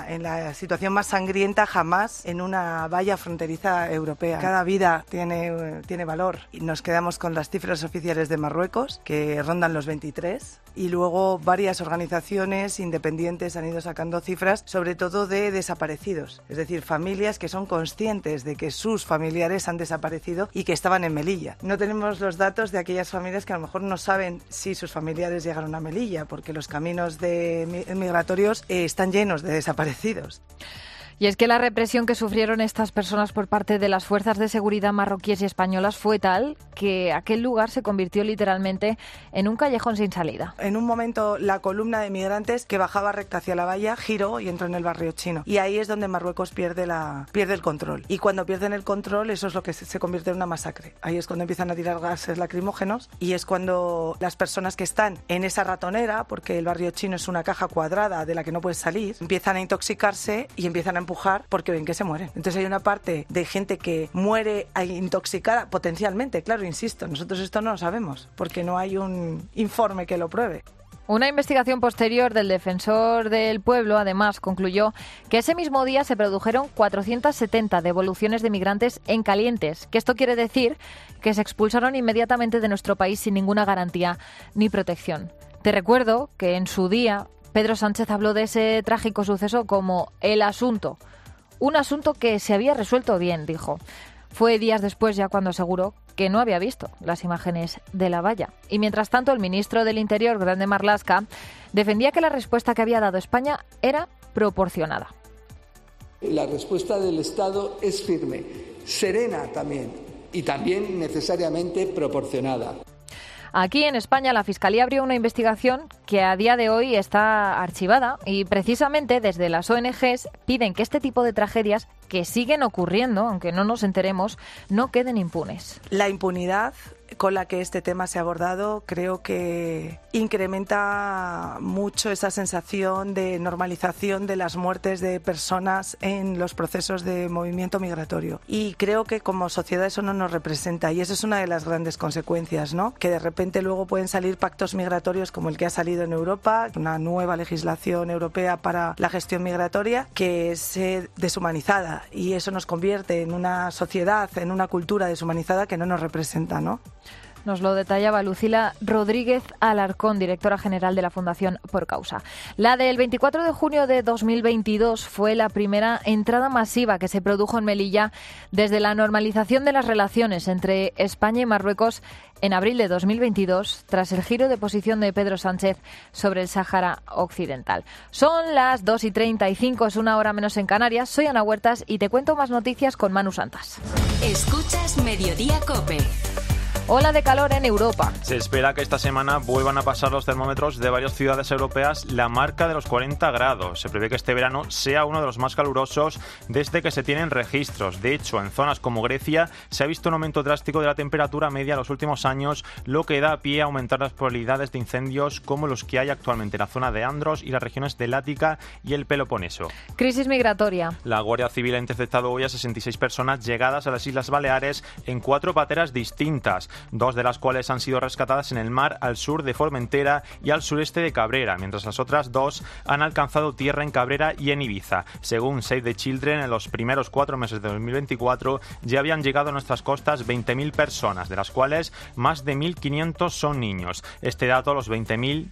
la situación más sangrienta jamás en una valla fronteriza europea. Cada vida tiene valor y nos quedamos con las cifras oficiales de Marruecos, que rondan los 23, y luego varias organizaciones independientes han ido sacando cifras, sobre todo de desaparecidos. Es decir, familias que son conscientes de que sus familiares han desaparecido y que estaban en Melilla. No tenemos los datos de aquellas familias que a lo mejor no saben si sus familiares llegaron a Melilla, porque los caminos migratorios están llenos de desaparecidos. Y es que la represión que sufrieron estas personas por parte de las fuerzas de seguridad marroquíes y españolas fue tal que aquel lugar se convirtió literalmente en un callejón sin salida. En un momento la columna de migrantes que bajaba recta hacia la valla giró y entró en el barrio chino. Y ahí es donde Marruecos pierde el control. Y cuando pierden el control, eso es lo que se convierte en una masacre. Ahí es cuando empiezan a tirar gases lacrimógenos y es cuando las personas que están en esa ratonera, porque el barrio chino es una caja cuadrada de la que no puedes salir, empiezan a intoxicarse y empiezan a empujar porque ven que se mueren. Entonces hay una parte de gente que muere intoxicada potencialmente, claro, insisto, nosotros esto no lo sabemos porque no hay un informe que lo pruebe. Una investigación posterior del Defensor del Pueblo, además, concluyó que ese mismo día se produjeron 470 devoluciones de migrantes en calientes, que esto quiere decir que se expulsaron inmediatamente de nuestro país sin ninguna garantía ni protección. Te recuerdo que en su día Pedro Sánchez habló de ese trágico suceso como el asunto. Un asunto que se había resuelto bien, dijo. Fue días después ya cuando aseguró que no había visto las imágenes de la valla. Y mientras tanto, el ministro del Interior, Grande Marlaska, defendía que la respuesta que había dado España era proporcionada. La respuesta del Estado es firme, serena también, y también necesariamente proporcionada. Aquí en España la Fiscalía abrió una investigación que a día de hoy está archivada y precisamente desde las ONGs piden que este tipo de tragedias que siguen ocurriendo, aunque no nos enteremos, no queden impunes. La impunidad con la que este tema se ha abordado creo que incrementa mucho esa sensación de normalización de las muertes de personas en los procesos de movimiento migratorio. Y creo que como sociedad eso no nos representa y eso es una de las grandes consecuencias, ¿no? Que de repente luego pueden salir pactos migratorios como el que ha salido en Europa, una nueva legislación europea para la gestión migratoria que es deshumanizada y eso nos convierte en una sociedad, en una cultura deshumanizada que no nos representa, ¿no? Nos lo detallaba Lucila Rodríguez Alarcón, directora general de la Fundación Por Causa. La del 24 de junio de 2022 fue la primera entrada masiva que se produjo en Melilla desde la normalización de las relaciones entre España y Marruecos en abril de 2022, tras el giro de posición de Pedro Sánchez sobre el Sáhara Occidental. Son las 2:35, es una hora menos en Canarias. Soy Ana Huertas y te cuento más noticias con Manu Santas. Escuchas Mediodía COPE. Ola de calor en Europa. Se espera que esta semana vuelvan a pasar los termómetros de varias ciudades europeas la marca de los 40 grados. Se prevé que este verano sea uno de los más calurosos desde que se tienen registros. De hecho, en zonas como Grecia se ha visto un aumento drástico de la temperatura media en los últimos años, lo que da pie a aumentar las probabilidades de incendios como los que hay actualmente en la zona de Andros y las regiones del Ática y el Peloponeso. Crisis migratoria. La Guardia Civil ha interceptado hoy a 66 personas llegadas a las Islas Baleares en 4 pateras distintas, 2 de las cuales han sido rescatadas en el mar al sur de Formentera y al sureste de Cabrera, mientras las otras 2 han alcanzado tierra en Cabrera y en Ibiza. Según Save the Children, en los primeros 4 meses de 2024 ya habían llegado a nuestras costas 20.000 personas, de las cuales más de 1.500 son niños. Este dato, los 20.000,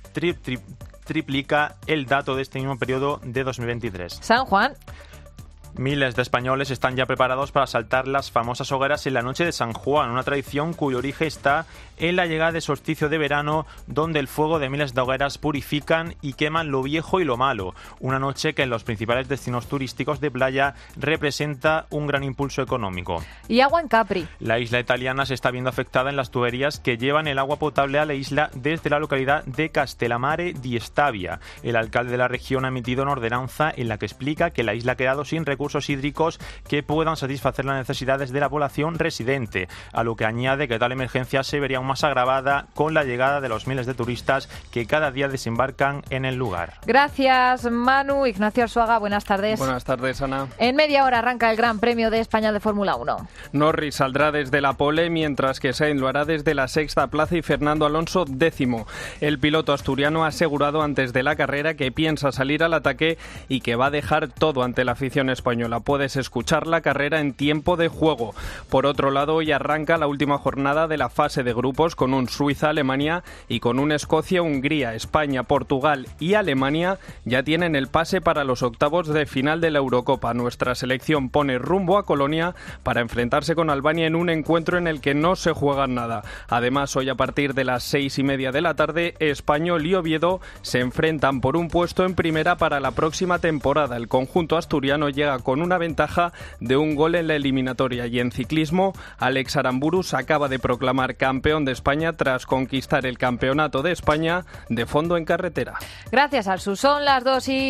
triplica el dato de este mismo periodo de 2023. San Juan. Miles de españoles están ya preparados para saltar las famosas hogueras en la noche de San Juan, una tradición cuyo origen está en la llegada del solsticio de verano, donde el fuego de miles de hogueras purifican y queman lo viejo y lo malo. Una noche que en los principales destinos turísticos de playa representa un gran impulso económico. Y agua en Capri. La isla italiana se está viendo afectada en las tuberías que llevan el agua potable a la isla desde la localidad de Castellammare di Stabia. El alcalde de la región ha emitido una ordenanza en la que explica que la isla ha quedado sin recursos hídricos que puedan satisfacer las necesidades de la población residente, a lo que añade que tal emergencia se vería aún más agravada con la llegada de los miles de turistas que cada día desembarcan en el lugar. Gracias, Manu. Ignacio Arzuaga, buenas tardes. Buenas tardes, Ana. En media hora arranca el Gran Premio de España de Fórmula 1. Norris saldrá desde la pole, mientras que Sainz lo hará desde la sexta plaza y Fernando Alonso 10º. El piloto asturiano ha asegurado antes de la carrera que piensa salir al ataque y que va a dejar todo ante la afición española. Puedes escuchar la carrera en tiempo de juego. Por otro lado, hoy arranca la última jornada de la fase de grupos con un Suiza-Alemania y con un Escocia-Hungría. España, Portugal y Alemania ya tienen el pase para los octavos de final de la Eurocopa. Nuestra selección pone rumbo a Colonia para enfrentarse con Albania en un encuentro en el que no se juega nada. Además, hoy a partir de las 6:30 de la tarde, Español y Oviedo se enfrentan por un puesto en primera para la próxima temporada. El conjunto asturiano llega con una ventaja de un gol en la eliminatoria. Y en ciclismo, Alex Aramburu se acaba de proclamar campeón de España tras conquistar el Campeonato de España de fondo en carretera. Gracias, Alsu. Son las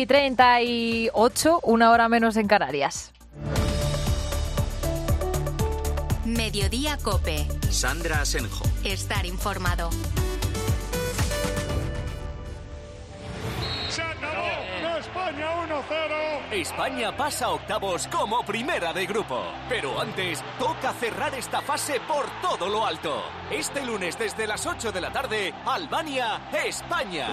2:38, una hora menos en Canarias. Mediodía COPE. Sandra Asenjo. Estar informado. España 1-0. España pasa a octavos como primera de grupo. Pero antes, toca cerrar esta fase por todo lo alto. Este lunes desde las 8 de la tarde, Albania-España.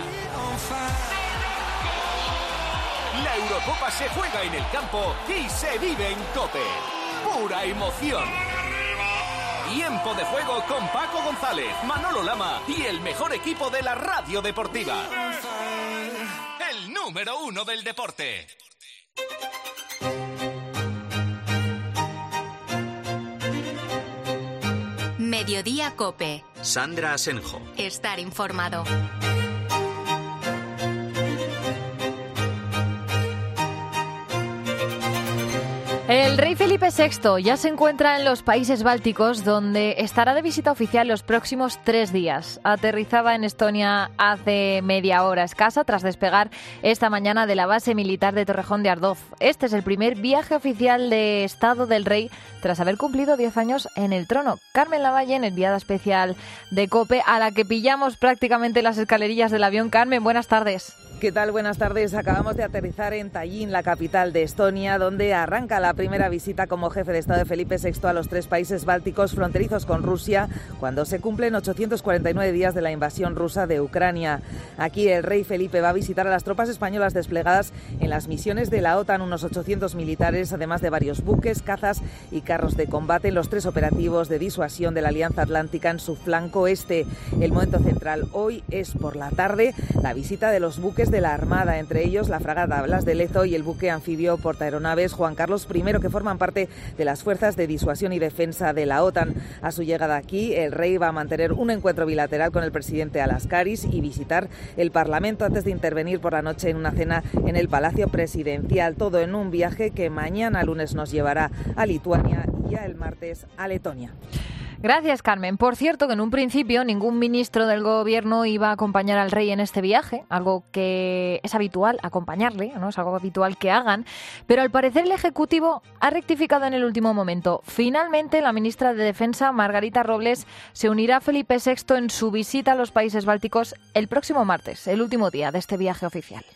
La Eurocopa se juega en el campo y se vive en COPE. Pura emoción. Tiempo de juego con Paco González, Manolo Lama y el mejor equipo de la radio deportiva. El número 1 del deporte. Mediodía COPE. Sandra Asenjo. Estar informado. El rey Felipe VI ya se encuentra en los países bálticos, donde estará de visita oficial los próximos 3 días. Aterrizaba en Estonia hace media hora escasa tras despegar esta mañana de la base militar de Torrejón de Ardoz. Este es el primer viaje oficial de Estado del rey tras haber cumplido 10 años en el trono. Carmen Lavalle, enviada especial de COPE, a la que pillamos prácticamente las escalerillas del avión. Carmen, buenas tardes. ¿Qué tal? Buenas tardes. Acabamos de aterrizar en Tallin, la capital de Estonia, donde arranca la primera visita como jefe de Estado de Felipe VI a los 3 países bálticos fronterizos con Rusia, cuando se cumplen 849 días de la invasión rusa de Ucrania. Aquí el rey Felipe va a visitar a las tropas españolas desplegadas en las misiones de la OTAN, unos 800 militares, además de varios buques, cazas y carros de combate en los 3 operativos de disuasión de la Alianza Atlántica en su flanco este. El momento central hoy es por la tarde la visita de los buques de la Armada, entre ellos la fragata Blas de Lezo y el buque anfibio portaaeronaves Juan Carlos I, que forman parte de las fuerzas de disuasión y defensa de la OTAN. A su llegada aquí, el rey va a mantener un encuentro bilateral con el presidente Alaskaris y visitar el Parlamento antes de intervenir por la noche en una cena en el Palacio Presidencial. Todo en un viaje que mañana lunes nos llevará a Lituania y ya el martes a Letonia. Gracias, Carmen. Por cierto, que en un principio ningún ministro del gobierno iba a acompañar al rey en este viaje, algo que es habitual acompañarle, ¿no? Es algo habitual que hagan, pero al parecer el Ejecutivo ha rectificado en el último momento. Finalmente, la ministra de Defensa, Margarita Robles, se unirá a Felipe VI en su visita a los países bálticos el próximo martes, el último día de este viaje oficial.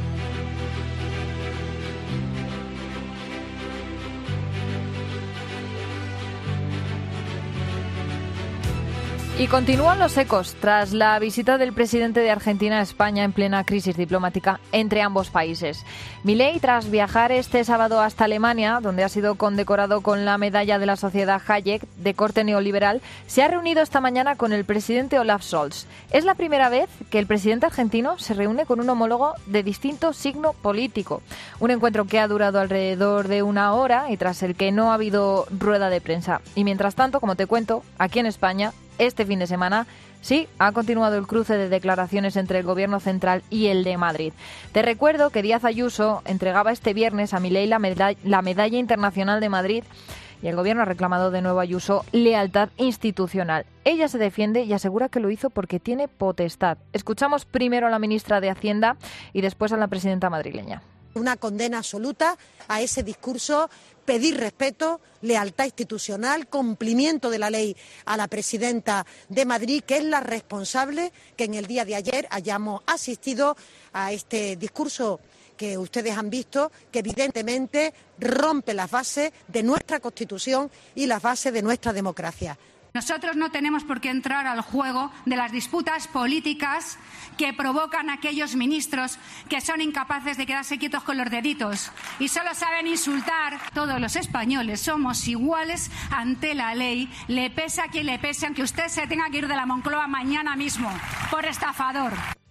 Y continúan los ecos tras la visita del presidente de Argentina a España en plena crisis diplomática entre ambos países. Milei, tras viajar este sábado hasta Alemania, donde ha sido condecorado con la medalla de la Sociedad Hayek de corte neoliberal, se ha reunido esta mañana con el presidente Olaf Scholz. Es la primera vez que el presidente argentino se reúne con un homólogo de distinto signo político. Un encuentro que ha durado alrededor de 1 hora y tras el que no ha habido rueda de prensa. Y mientras tanto, como te cuento, aquí en España, este fin de semana, sí, ha continuado el cruce de declaraciones entre el Gobierno central y el de Madrid. Te recuerdo que Díaz Ayuso entregaba este viernes a Milei la Medalla Internacional de Madrid y el Gobierno ha reclamado de nuevo a Ayuso lealtad institucional. Ella se defiende y asegura que lo hizo porque tiene potestad. Escuchamos primero a la ministra de Hacienda y después a la presidenta madrileña. Una condena absoluta a ese discurso, pedir respeto, lealtad institucional, cumplimiento de la ley a la presidenta de Madrid, que es la responsable que en el día de ayer hayamos asistido a este discurso que ustedes han visto, que evidentemente rompe las bases de nuestra Constitución y las bases de nuestra democracia. Nosotros no tenemos por qué entrar al juego de las disputas políticas que provocan aquellos ministros que son incapaces de quedarse quietos con los deditos y solo saben insultar. Todos los españoles somos iguales ante la ley, le pese a quien le pese, aunque usted se tenga que ir de la Moncloa mañana mismo por estafador.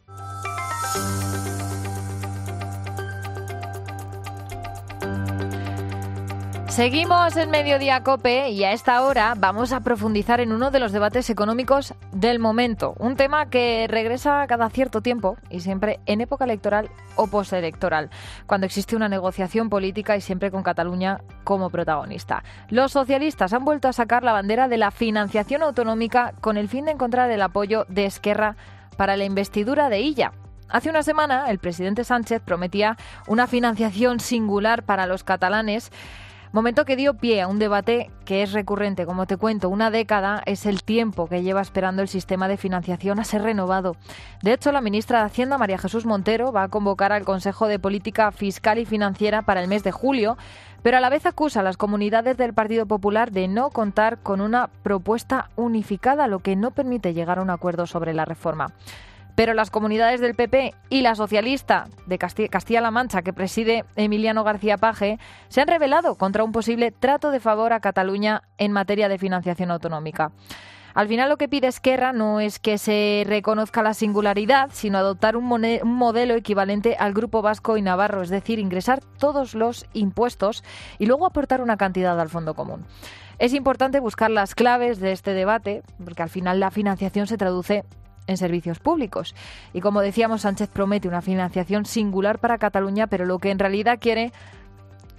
Seguimos en Mediodía COPE y a esta hora vamos a profundizar en uno de los debates económicos del momento. Un tema que regresa cada cierto tiempo y siempre en época electoral o postelectoral, cuando existe una negociación política y siempre con Cataluña como protagonista. Los socialistas han vuelto a sacar la bandera de la financiación autonómica con el fin de encontrar el apoyo de Esquerra para la investidura de Illa. Hace una semana el presidente Sánchez prometía una financiación singular para los catalanes, momento que dio pie a un debate que es recurrente. Como te cuento, 1 década es el tiempo que lleva esperando el sistema de financiación a ser renovado. De hecho, la ministra de Hacienda, María Jesús Montero, va a convocar al Consejo de Política Fiscal y Financiera para el mes de julio, pero a la vez acusa a las comunidades del Partido Popular de no contar con una propuesta unificada, lo que no permite llegar a un acuerdo sobre la reforma. Pero las comunidades del PP y la socialista de Castilla-La Mancha, que preside Emiliano García Paje, se han rebelado contra un posible trato de favor a Cataluña en materia de financiación autonómica. Al final lo que pide Esquerra no es que se reconozca la singularidad, sino adoptar un modelo equivalente al Grupo Vasco y Navarro, es decir, ingresar todos los impuestos y luego aportar una cantidad al fondo común. Es importante buscar las claves de este debate, porque al final la financiación se traduce en servicios públicos. Y como decíamos, Sánchez promete una financiación singular para Cataluña, pero lo que en realidad quiere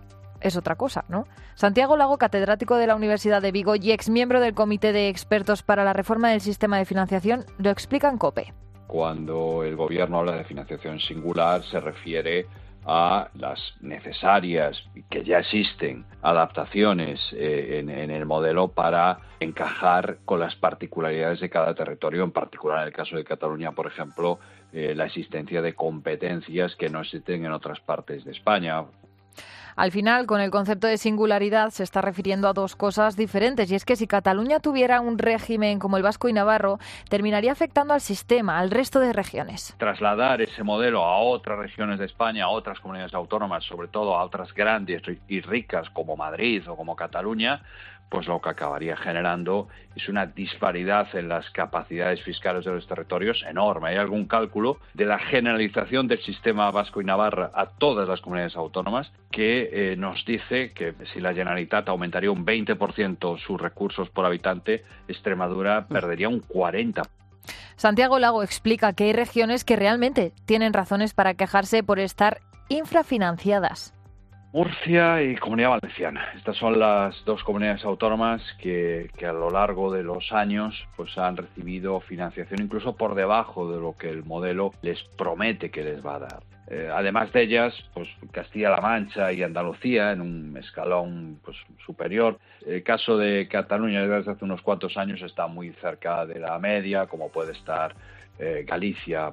es otra cosa, ¿no? Santiago Lago, catedrático de la Universidad de Vigo y exmiembro del Comité de Expertos para la Reforma del Sistema de Financiación, lo explica en COPE. Cuando el Gobierno habla de financiación singular, se refiere a las necesarias, que ya existen, adaptaciones en el modelo para encajar con las particularidades de cada territorio, en particular en el caso de Cataluña, por ejemplo, la existencia de competencias que no existen en otras partes de España. Al final, con el concepto de singularidad se está refiriendo a dos cosas diferentes, y es que si Cataluña tuviera un régimen como el vasco y navarro, terminaría afectando al sistema, al resto de regiones. Trasladar ese modelo a otras regiones de España, a otras comunidades autónomas, sobre todo a otras grandes y ricas como Madrid o como Cataluña, pues lo que acabaría generando es una disparidad en las capacidades fiscales de los territorios enorme. Hay algún cálculo de la generalización del sistema vasco y Navarra a todas las comunidades autónomas que nos dice que si la Generalitat aumentaría un 20% sus recursos por habitante, Extremadura perdería un 40%. Santiago Lago explica que hay regiones que realmente tienen razones para quejarse por estar infrafinanciadas. Murcia y Comunidad Valenciana. Estas son las dos comunidades autónomas que a lo largo de los años pues han recibido financiación incluso por debajo de lo que el modelo les promete que les va a dar. Además de ellas, pues Castilla-La Mancha y Andalucía en un escalón pues superior. El caso de Cataluña desde hace unos cuantos años está muy cerca de la media, como puede estar Galicia.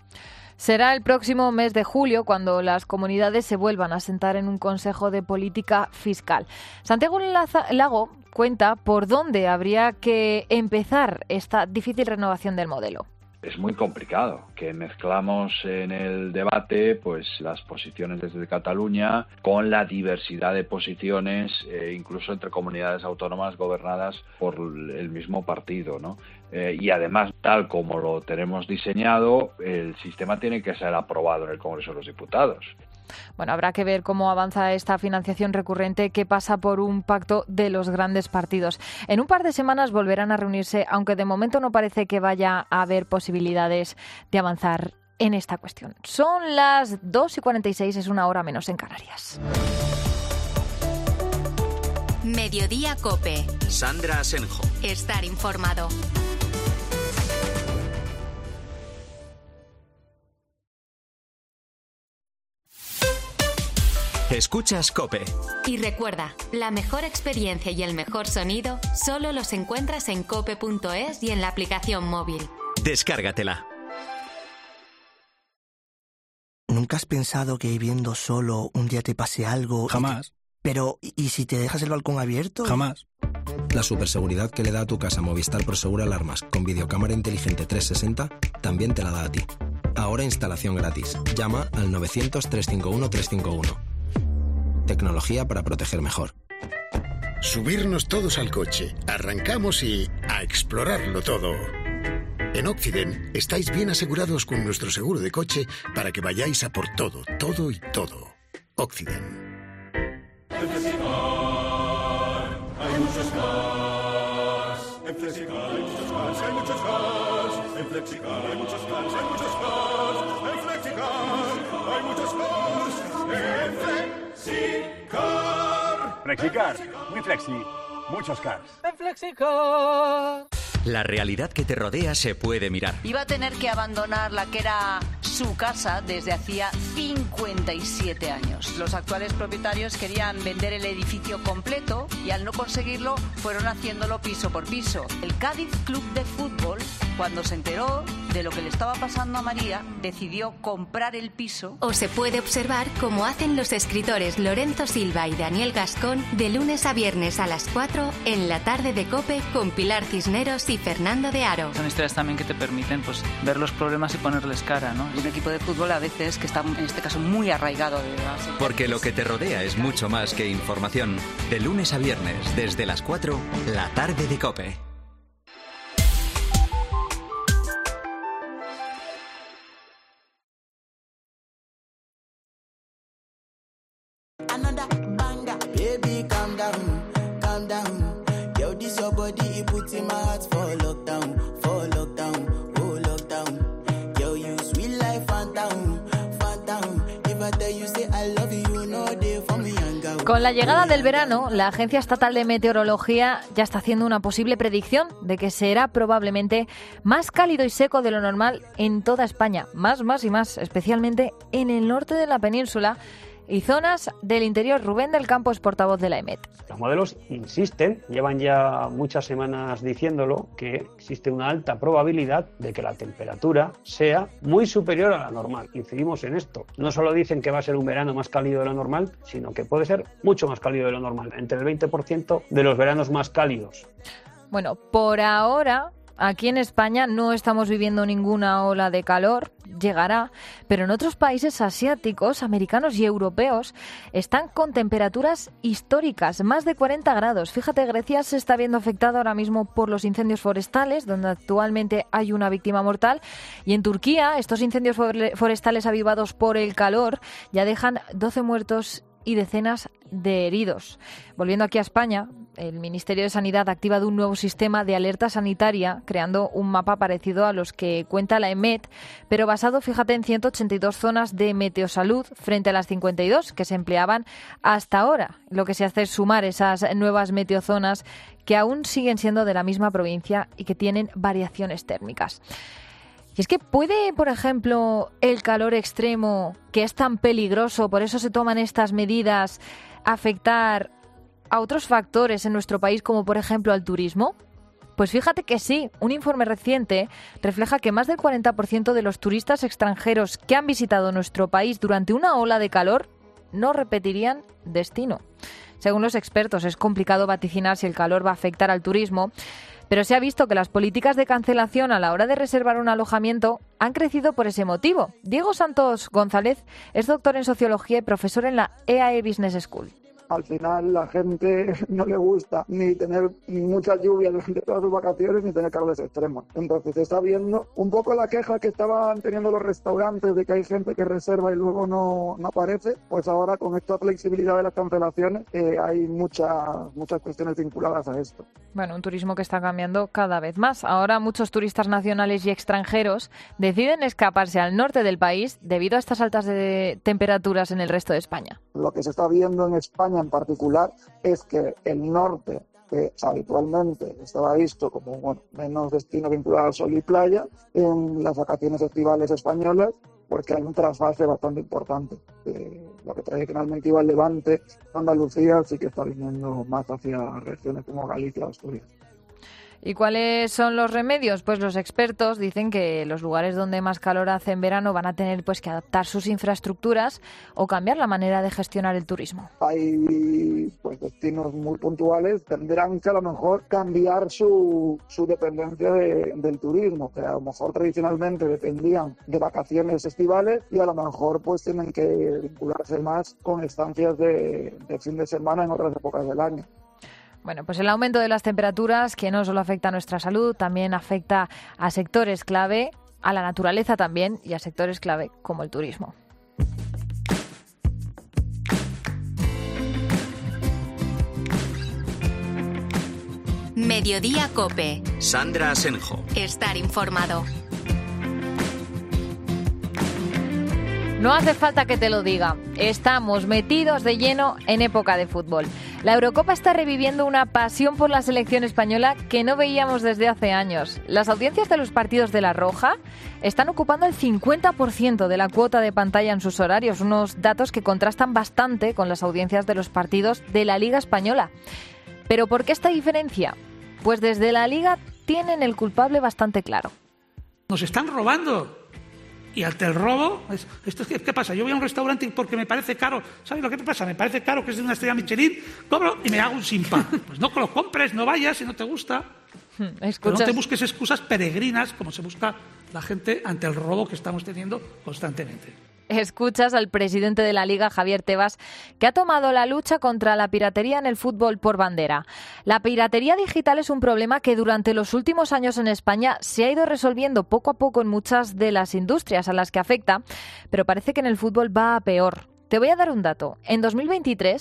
Será el próximo mes de julio cuando las comunidades se vuelvan a sentar en un Consejo de Política Fiscal. Santiago Lago cuenta por dónde habría que empezar esta difícil renovación del modelo. Es muy complicado, que mezclamos en el debate pues las posiciones desde Cataluña con la diversidad de posiciones, incluso entre comunidades autónomas gobernadas por el mismo partido, ¿no? Y además, tal como lo tenemos diseñado, el sistema tiene que ser aprobado en el Congreso de los Diputados. Bueno, habrá que ver cómo avanza esta financiación recurrente que pasa por un pacto de los grandes partidos. En un par de semanas volverán a reunirse, aunque de momento no parece que vaya a haber posibilidades de avanzar en esta cuestión. Son las 2:46, es una hora menos en Canarias. Mediodía COPE. Sandra Asenjo. Estar informado. Escuchas COPE. Y recuerda, la mejor experiencia y el mejor sonido solo los encuentras en cope.es y en la aplicación móvil. Descárgatela. ¿Nunca has pensado que viviendo solo un día te pase algo? Jamás. Pero, ¿y si te dejas el balcón abierto? Jamás. La superseguridad que le da a tu casa Movistar Prosegur Alarmas con videocámara inteligente 360 también te la da a ti. Ahora instalación gratis. Llama al 900-351-351. Tecnología para proteger mejor. Subirnos todos al coche, arrancamos y a explorarlo todo. En Occident estáis bien asegurados con nuestro seguro de coche para que vayáis a por todo, todo y todo. Occident. En Flexicar hay muchos cars. En Flexicar hay muchos cars, hay muchos cars. En Flexicar hay muchos cars, hay muchos cars. En Flexicar hay muchos cars. En Flexicar. Flexicar, muy flexi, muchos cars. En Flexicar. La realidad que te rodea se puede mirar. Iba a tener que abandonar la que era su casa desde hacía 57 años. Los actuales propietarios querían vender el edificio completo y al no conseguirlo fueron haciéndolo piso por piso. El Cádiz Club de Fútbol, cuando se enteró de lo que le estaba pasando a María, decidió comprar el piso. O se puede observar cómo hacen los escritores Lorenzo Silva y Daniel Gascón de lunes a viernes a las 4 en la tarde de COPE con Pilar Cisneros y Fernando de Aro. Son historias también que te permiten pues ver los problemas y ponerles cara, ¿no? Un equipo de fútbol a veces que está, en este caso, muy arraigado de base. Porque lo que te rodea es mucho más que información. De lunes a viernes, desde las 4, la tarde de COPE. Baby, calm down, calm down. Yo, this your body, it puts in my heart for lockdown, oh lockdown. Yo, you sweet life, phantom, phantom. If I tell you say I love you, you know they for me young girl. Con la llegada del verano, la Agencia Estatal de Meteorología ya está haciendo una posible predicción de que será probablemente más cálido y seco de lo normal en toda España. Más y más, especialmente en el norte de la península y zonas del interior. Rubén del Campo es portavoz de la EMET. Los modelos insisten, llevan ya muchas semanas diciéndolo, que existe una alta probabilidad de que la temperatura sea muy superior a la normal. Incidimos en esto. No solo dicen que va a ser un verano más cálido de lo normal, sino que puede ser mucho más cálido de lo normal, entre el 20% de los veranos más cálidos. Bueno, por ahora, aquí en España no estamos viviendo ninguna ola de calor, llegará, pero en otros países asiáticos, americanos y europeos están con temperaturas históricas, más de 40 grados. Fíjate, Grecia se está viendo afectada ahora mismo por los incendios forestales, donde actualmente hay una víctima mortal, y en Turquía estos incendios forestales avivados por el calor ya dejan 12 muertos y decenas de heridos. Volviendo aquí a España, el Ministerio de Sanidad ha activado un nuevo sistema de alerta sanitaria, creando un mapa parecido a los que cuenta la EMET, pero basado, fíjate, en 182 zonas de meteosalud frente a las 52 que se empleaban hasta ahora. Lo que se hace es sumar esas nuevas meteozonas que aún siguen siendo de la misma provincia y que tienen variaciones térmicas. Y es que puede, por ejemplo, el calor extremo, que es tan peligroso, por eso se toman estas medidas, afectar a otros factores en nuestro país, como por ejemplo al turismo. Pues fíjate que sí, un informe reciente refleja que más del 40% de los turistas extranjeros que han visitado nuestro país durante una ola de calor no repetirían destino. Según los expertos, es complicado vaticinar si el calor va a afectar al turismo, pero se ha visto que las políticas de cancelación a la hora de reservar un alojamiento han crecido por ese motivo. Diego Santos González es doctor en Sociología y profesor en la EAE Business School. Al final la gente no le gusta ni tener mucha lluvia durante todas sus vacaciones ni tener calores extremos. Entonces se está viendo un poco la queja que estaban teniendo los restaurantes de que hay gente que reserva y luego no aparece. Pues ahora con esta flexibilidad de las cancelaciones hay muchas cuestiones vinculadas a esto. Bueno, un turismo que está cambiando cada vez más. Ahora muchos turistas nacionales y extranjeros deciden escaparse al norte del país debido a estas altas temperaturas en el resto de España. Lo que se está viendo en España en particular es que el norte, que habitualmente estaba visto como menos destino vinculado al sol y playa, en las vacaciones estivales españolas, porque hay un trasvase bastante importante. Lo que tradicionalmente iba al Levante, Andalucía, sí que está viniendo más hacia regiones como Galicia o Asturias. ¿Y cuáles son los remedios? Pues los expertos dicen que los lugares donde más calor hace en verano van a tener que adaptar sus infraestructuras o cambiar la manera de gestionar el turismo. Hay destinos muy puntuales, tendrán que a lo mejor cambiar su dependencia del turismo, que a lo mejor tradicionalmente dependían de vacaciones estivales y a lo mejor tienen que vincularse más con estancias de fin de semana en otras épocas del año. Bueno, pues el aumento de las temperaturas, que no solo afecta a nuestra salud, también afecta a sectores clave, a la naturaleza también y a sectores clave como el turismo. Mediodía COPE. Sandra Asenjo. Estar informado. No hace falta que te lo diga, estamos metidos de lleno en época de fútbol. La Eurocopa está reviviendo una pasión por la selección española que no veíamos desde hace años. Las audiencias de los partidos de La Roja están ocupando el 50% de la cuota de pantalla en sus horarios, unos datos que contrastan bastante con las audiencias de los partidos de la Liga Española. ¿Pero por qué esta diferencia? Pues desde la Liga tienen el culpable bastante claro. Nos están robando. Y ante el robo, ¿qué pasa? Yo voy a un restaurante porque me parece caro. ¿Sabes lo que te pasa? Me parece caro, que es de una estrella Michelin, cobro y me hago un simpa. Pues no lo compres, no vayas si no te gusta. Pero no te busques excusas peregrinas como se busca la gente ante el robo que estamos teniendo constantemente. Escuchas al presidente de la Liga, Javier Tebas, que ha tomado la lucha contra la piratería en el fútbol por bandera. La piratería digital es un problema que durante los últimos años en España se ha ido resolviendo poco a poco en muchas de las industrias a las que afecta, pero parece que en el fútbol va a peor. Te voy a dar un dato. En 2023,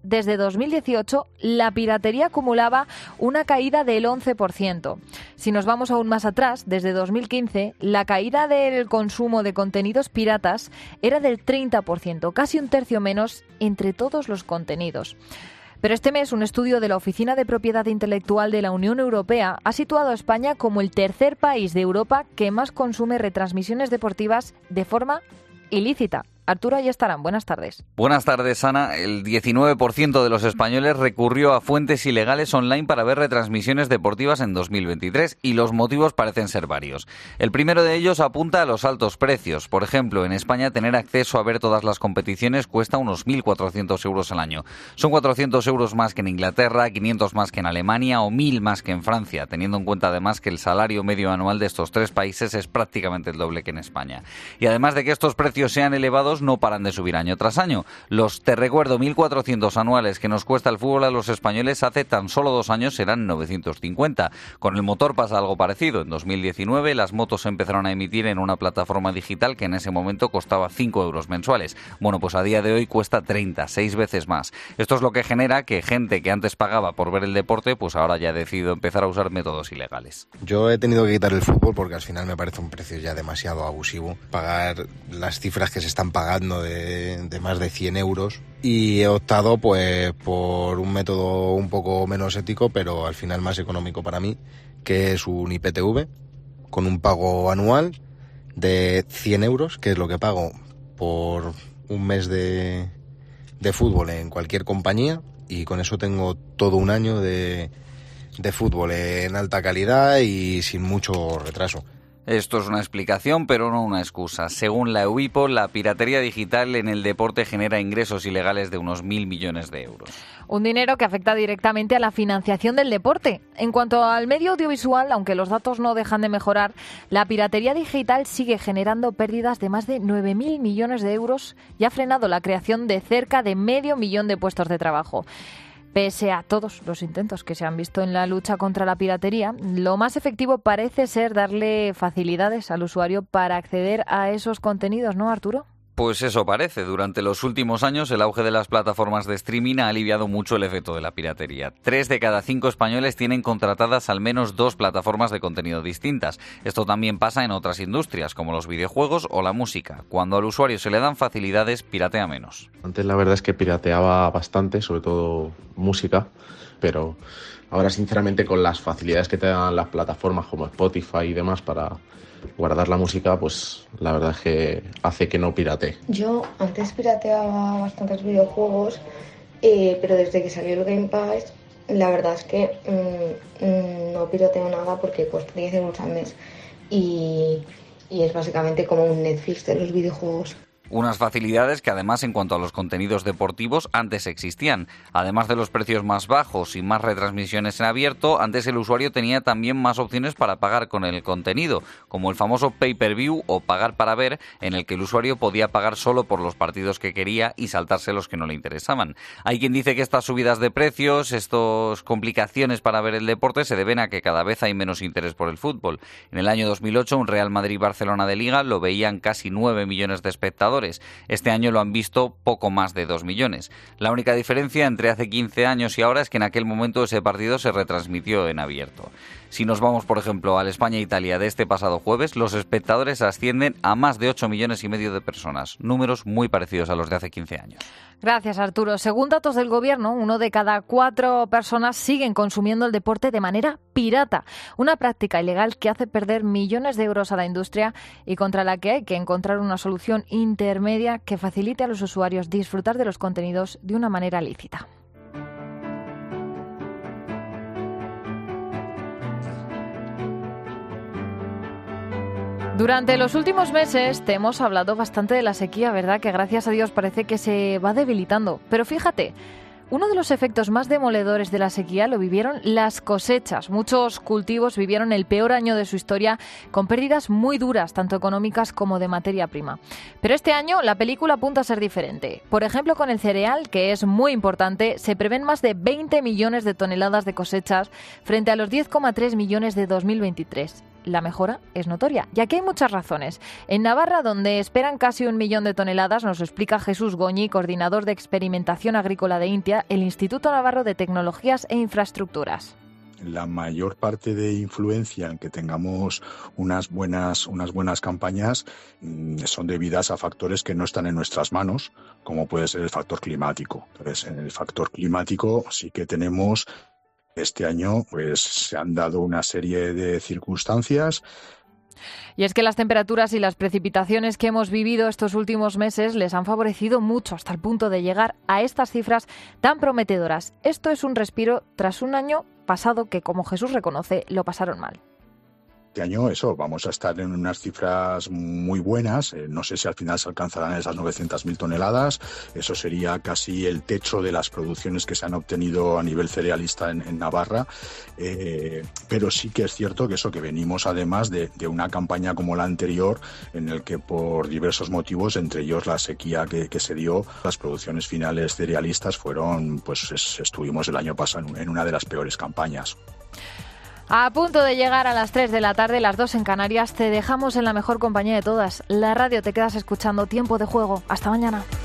desde 2018 la piratería acumulaba una caída del 11%. Si nos vamos aún más atrás, desde 2015, la caída del consumo de contenidos piratas era del 30%, casi un tercio menos entre todos los contenidos. Pero este mes un estudio de la Oficina de Propiedad Intelectual de la Unión Europea ha situado a España como el tercer país de Europa que más consume retransmisiones deportivas de forma ilícita. Arturo Ayestarán, buenas tardes. Buenas tardes, Ana. El 19% de los españoles recurrió a fuentes ilegales online para ver retransmisiones deportivas en 2023 y los motivos parecen ser varios. El primero de ellos apunta a los altos precios. Por ejemplo, en España tener acceso a ver todas las competiciones cuesta unos 1.400 euros al año. Son 400 euros más que en Inglaterra, 500 más que en Alemania o 1.000 más que en Francia, teniendo en cuenta además que el salario medio anual de estos tres países es prácticamente el doble que en España. Y además de que estos precios sean elevados, no paran de subir año tras año. Te recuerdo, 1.400 anuales que nos cuesta el fútbol a los españoles hace tan solo 2 años eran 950. Con el motor pasa algo parecido. En 2019 las motos se empezaron a emitir en una plataforma digital que en ese momento costaba 5 euros mensuales. Bueno, pues a día de hoy cuesta 30, 6 veces más. Esto es lo que genera que gente que antes pagaba por ver el deporte, pues ahora ya ha decidido empezar a usar métodos ilegales. Yo he tenido que quitar el fútbol porque al final me parece un precio ya demasiado abusivo. Pagar las cifras que se están pagando de más de 100 euros y he optado pues por un método un poco menos ético pero al final más económico para mí, que es un IPTV con un pago anual de 100 euros, que es lo que pago por un mes de fútbol en cualquier compañía, y con eso tengo todo un año de fútbol en alta calidad y sin mucho retraso. Esto es una explicación, pero no una excusa. Según la EUIPO, la piratería digital en el deporte genera ingresos ilegales de unos 1.000 millones de euros. Un dinero que afecta directamente a la financiación del deporte. En cuanto al medio audiovisual, aunque los datos no dejan de mejorar, la piratería digital sigue generando pérdidas de más de 9.000 millones de euros y ha frenado la creación de cerca de 500.000 de puestos de trabajo. Pese a todos los intentos que se han visto en la lucha contra la piratería, lo más efectivo parece ser darle facilidades al usuario para acceder a esos contenidos, ¿no, Arturo? Pues eso parece. Durante los últimos años el auge de las plataformas de streaming ha aliviado mucho el efecto de la piratería. 3 de cada 5 españoles tienen contratadas al menos 2 plataformas de contenido distintas. Esto también pasa en otras industrias, como los videojuegos o la música. Cuando al usuario se le dan facilidades, piratea menos. Antes la verdad es que pirateaba bastante, sobre todo música, pero ahora sinceramente con las facilidades que te dan las plataformas como Spotify y demás para guardar la música, pues la verdad es que hace que no piratee. Yo antes pirateaba bastantes videojuegos, pero desde que salió el Game Pass, la verdad es que no pirateo nada porque cuesta 10 euros al mes y es básicamente como un Netflix de los videojuegos. Unas facilidades que además en cuanto a los contenidos deportivos antes existían. Además de los precios más bajos y más retransmisiones en abierto, antes el usuario tenía también más opciones para pagar con el contenido, como el famoso pay-per-view o pagar para ver, en el que el usuario podía pagar solo por los partidos que quería y saltarse los que no le interesaban. Hay quien dice que estas subidas de precios, estas complicaciones para ver el deporte se deben a que cada vez hay menos interés por el fútbol. En el año 2008 un Real Madrid-Barcelona de Liga lo veían casi 9 millones de espectadores. Este año lo han visto poco más de 2 millones. La única diferencia entre hace 15 años y ahora es que en aquel momento ese partido se retransmitió en abierto. Si nos vamos, por ejemplo, al España-Italia de este pasado jueves, los espectadores ascienden a más de 8,5 millones de personas. Números muy parecidos a los de hace 15 años. Gracias, Arturo. Según datos del Gobierno, 1 de cada 4 personas siguen consumiendo el deporte de manera pirata. Una práctica ilegal que hace perder millones de euros a la industria y contra la que hay que encontrar una solución intermedia que facilite a los usuarios disfrutar de los contenidos de una manera lícita. Durante los últimos meses te hemos hablado bastante de la sequía, ¿verdad? Que gracias a Dios parece que se va debilitando. Pero fíjate, uno de los efectos más demoledores de la sequía lo vivieron las cosechas. Muchos cultivos vivieron el peor año de su historia con pérdidas muy duras, tanto económicas como de materia prima. Pero este año la película apunta a ser diferente. Por ejemplo, con el cereal, que es muy importante, se prevén más de 20 millones de toneladas de cosechas frente a los 10,3 millones de 2023. La mejora es notoria, y aquí hay muchas razones. En Navarra, donde esperan casi 1 millón de toneladas, nos explica Jesús Goñi, coordinador de experimentación agrícola de publica el Instituto Navarro de Tecnologías e Infraestructuras. La mayor parte de influencia en que tengamos unas buenas campañas son debidas a factores que no están en nuestras manos, como puede ser el factor climático. Entonces, en el factor climático sí que tenemos, este año pues se han dado una serie de circunstancias. Y es que las temperaturas y las precipitaciones que hemos vivido estos últimos meses les han favorecido mucho hasta el punto de llegar a estas cifras tan prometedoras. Esto es un respiro tras un año pasado que, como Jesús reconoce, lo pasaron mal. Este año vamos a estar en unas cifras muy buenas. No sé si al final se alcanzarán esas 900.000 toneladas. Eso sería casi el techo de las producciones que se han obtenido a nivel cerealista en Navarra. Pero sí que es cierto que venimos además de una campaña como la anterior, en el que por diversos motivos, entre ellos la sequía que se dio, las producciones finales cerealistas estuvimos el año pasado en una de las peores campañas. A punto de llegar a las 3 de la tarde, las 2 en Canarias, te dejamos en la mejor compañía de todas. La radio, te quedas escuchando Tiempo de Juego. Hasta mañana.